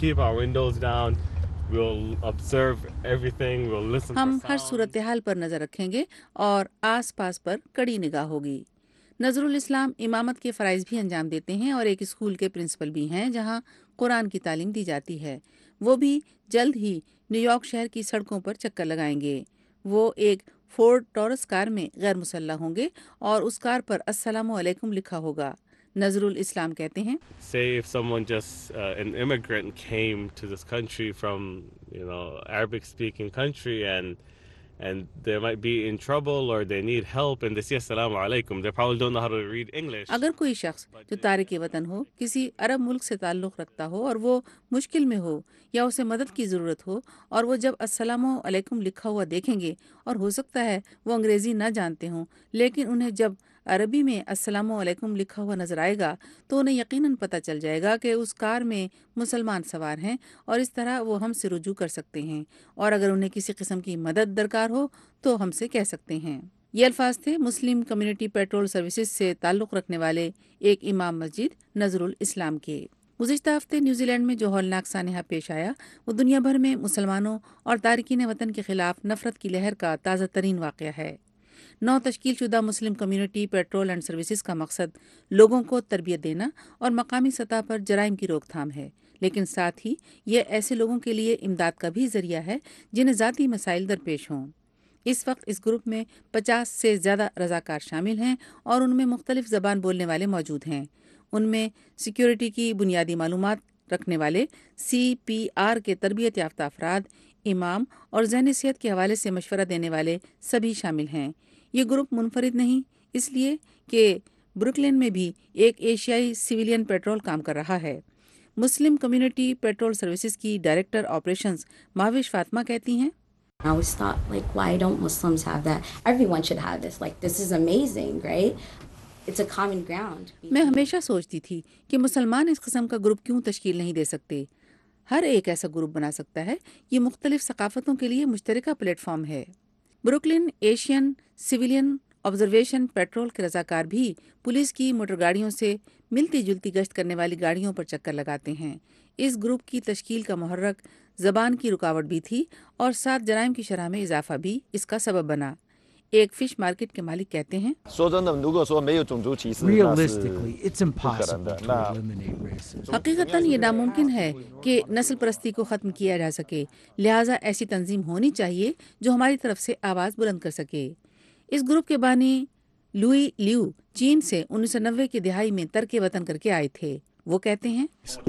ہم ہر صورتحال پر نظر رکھیں گے اور آس پاس پر کڑی نگاہ ہوگی. نظر الاسلام امامت کے فرائض بھی انجام دیتے ہیں اور ایک اسکول کے پرنسپل بھی ہیں جہاں قرآن کی تعلیم دی جاتی ہے. وہ بھی جلد ہی نیو یارک شہر کی سڑکوں پر چکر لگائیں گے. وہ ایک فورڈ ٹورس کار میں غیر مسلح ہوں گے اور اس کار پر السلام علیکم لکھا ہوگا. نظر الاسلام کہتے ہیں Say if someone just uh, an immigrant came to this country from, you know, Arabic speaking country and and they might be in trouble or they need help and they say assalamu alaikum, they probably don't know how to read English. اگر کوئی شخص جو تارک وطن ہو، کسی عرب ملک سے تعلق رکھتا ہو اور وہ مشکل میں ہو یا اسے مدد کی ضرورت ہو، اور وہ جب السلام علیکم لکھا ہوا دیکھیں گے، اور ہو سکتا ہے وہ انگریزی نہ جانتے ہوں، لیکن انہیں جب عربی میں السلام علیکم لکھا ہوا نظر آئے گا تو انہیں یقیناً پتہ چل جائے گا کہ اس کار میں مسلمان سوار ہیں، اور اس طرح وہ ہم سے رجوع کر سکتے ہیں، اور اگر انہیں کسی قسم کی مدد درکار ہو تو ہم سے کہہ سکتے ہیں. یہ الفاظ تھے مسلم کمیونٹی پیٹرول سروسز سے تعلق رکھنے والے ایک امام مسجد نظر الاسلام کے. گزشتہ ہفتے نیوزی لینڈ میں جو ہولناک سانحہ پیش آیا وہ دنیا بھر میں مسلمانوں اور تارکین وطن کے خلاف نفرت کی لہر کا تازہ ترین واقعہ ہے. نو تشکیل شدہ Muslim Community Patrol and Services کا مقصد لوگوں کو تربیت دینا اور مقامی سطح پر جرائم کی روک تھام ہے، لیکن ساتھ ہی یہ ایسے لوگوں کے لیے امداد کا بھی ذریعہ ہے جنہیں ذاتی مسائل درپیش ہوں. اس وقت اس گروپ میں پچاس سے زیادہ رضاکار شامل ہیں اور ان میں مختلف زبان بولنے والے موجود ہیں. ان میں سیکیورٹی کی بنیادی معلومات رکھنے والے سی پی آر کے تربیت یافتہ افراد، امام اور ذہنی صحت کے حوالے سے مشورہ دینے والے سبھی شامل ہیں. یہ گروپ منفرد نہیں، اس لیے کہ بروکلین میں بھی ایک ایشیائی سویلین پیٹرول کام کر رہا ہے. مسلم کمیونٹی پیٹرول سروسز کی ڈائریکٹر آپریشنز ماوش فاطمہ کہتی ہیں I always thought, like, why don't Muslims have that? Everyone should have this. Like, this is amazing, right? It's a common ground. میں ہمیشہ سوچتی تھی کہ مسلمان اس قسم کا گروپ کیوں تشکیل نہیں دے سکتے. ہر ایک ایسا گروپ بنا سکتا ہے. یہ مختلف ثقافتوں کے لیے مشترکہ پلیٹ فارم ہے. Brooklyn Asian Civilian Observation Patrol کے رضاکار بھی پولیس کی موٹر گاڑیوں سے ملتی جلتی گشت کرنے والی گاڑیوں پر چکر لگاتے ہیں. اس گروپ کی تشکیل کا محرک زبان کی رکاوٹ بھی تھی اور ساتھ جرائم کی شرح میں اضافہ بھی اس کا سبب بنا. ایک فش مارکیٹ کے مالک کہتے ہیں حقیقتاً یہ ناممکن ہے کہ نسل پرستی کو ختم کیا جا سکے، لہٰذا ایسی تنظیم ہونی چاہیے جو ہماری طرف سے آواز بلند کر سکے. اس گروپ کے بانی لوئی لیو چین سے انیس سو نوے کی دہائی میں ترک وطن کر کے آئے تھے. وہ کہتے ہیں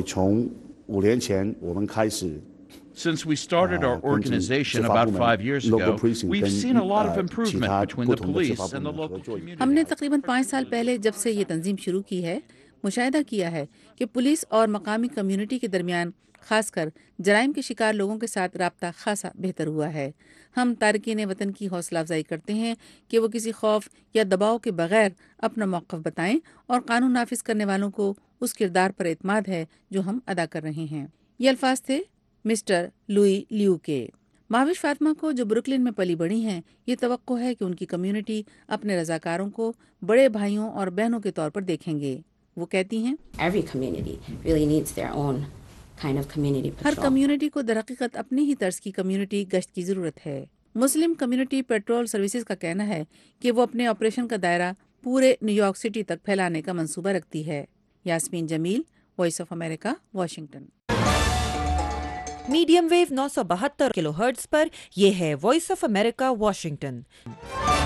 Since we started our organization about five years ago, we've seen a lot of improvement between the police and the local community. ہم نے تقریباً پانچ سال پہلے جب سے یہ تنظیم شروع کی ہے مشاہدہ کیا ہے کہ پولیس اور مقامی کمیونٹی کے درمیان خاص کر جرائم کے شکار لوگوں کے ساتھ رابطہ خاصا بہتر ہوا ہے. ہم تارکین وطن کی حوصلہ افزائی کرتے ہیں کہ وہ کسی خوف یا دباؤ کے بغیر اپنا موقف بتائیں اور قانون نافذ کرنے والوں کو اس کردار پر اعتماد ہے جو ہم ادا کر رہے ہیں. یہ الفاظ تھے مسٹر لوئی لیو کے۔ مہوش فاطمہ کو جو بروکلن میں پلی بڑھی ہیں، یہ توقع ہے کہ ان کی کمیونٹی اپنے رضاکاروں کو بڑے بھائیوں اور بہنوں کے طور پر دیکھیں گے۔ وہ کہتی ہیں Every community really needs their own kind of community patrol. ہر کمیونٹی کو درحقیقت اپنی ہی طرز کی کمیونٹی گشت کی ضرورت ہے۔ مسلم کمیونٹی پیٹرول سروسز کا کہنا ہے کہ وہ اپنے آپریشن کا دائرہ پورے نیو یارک سٹی تک پھیلانے کا منصوبہ رکھتی ہے۔ Yasmeen Jamil, voice of America, Washington. Medium wave نو سو بہتر کلو ہرٹز پر یہ ہے وائس آف امریکہ واشنگٹن۔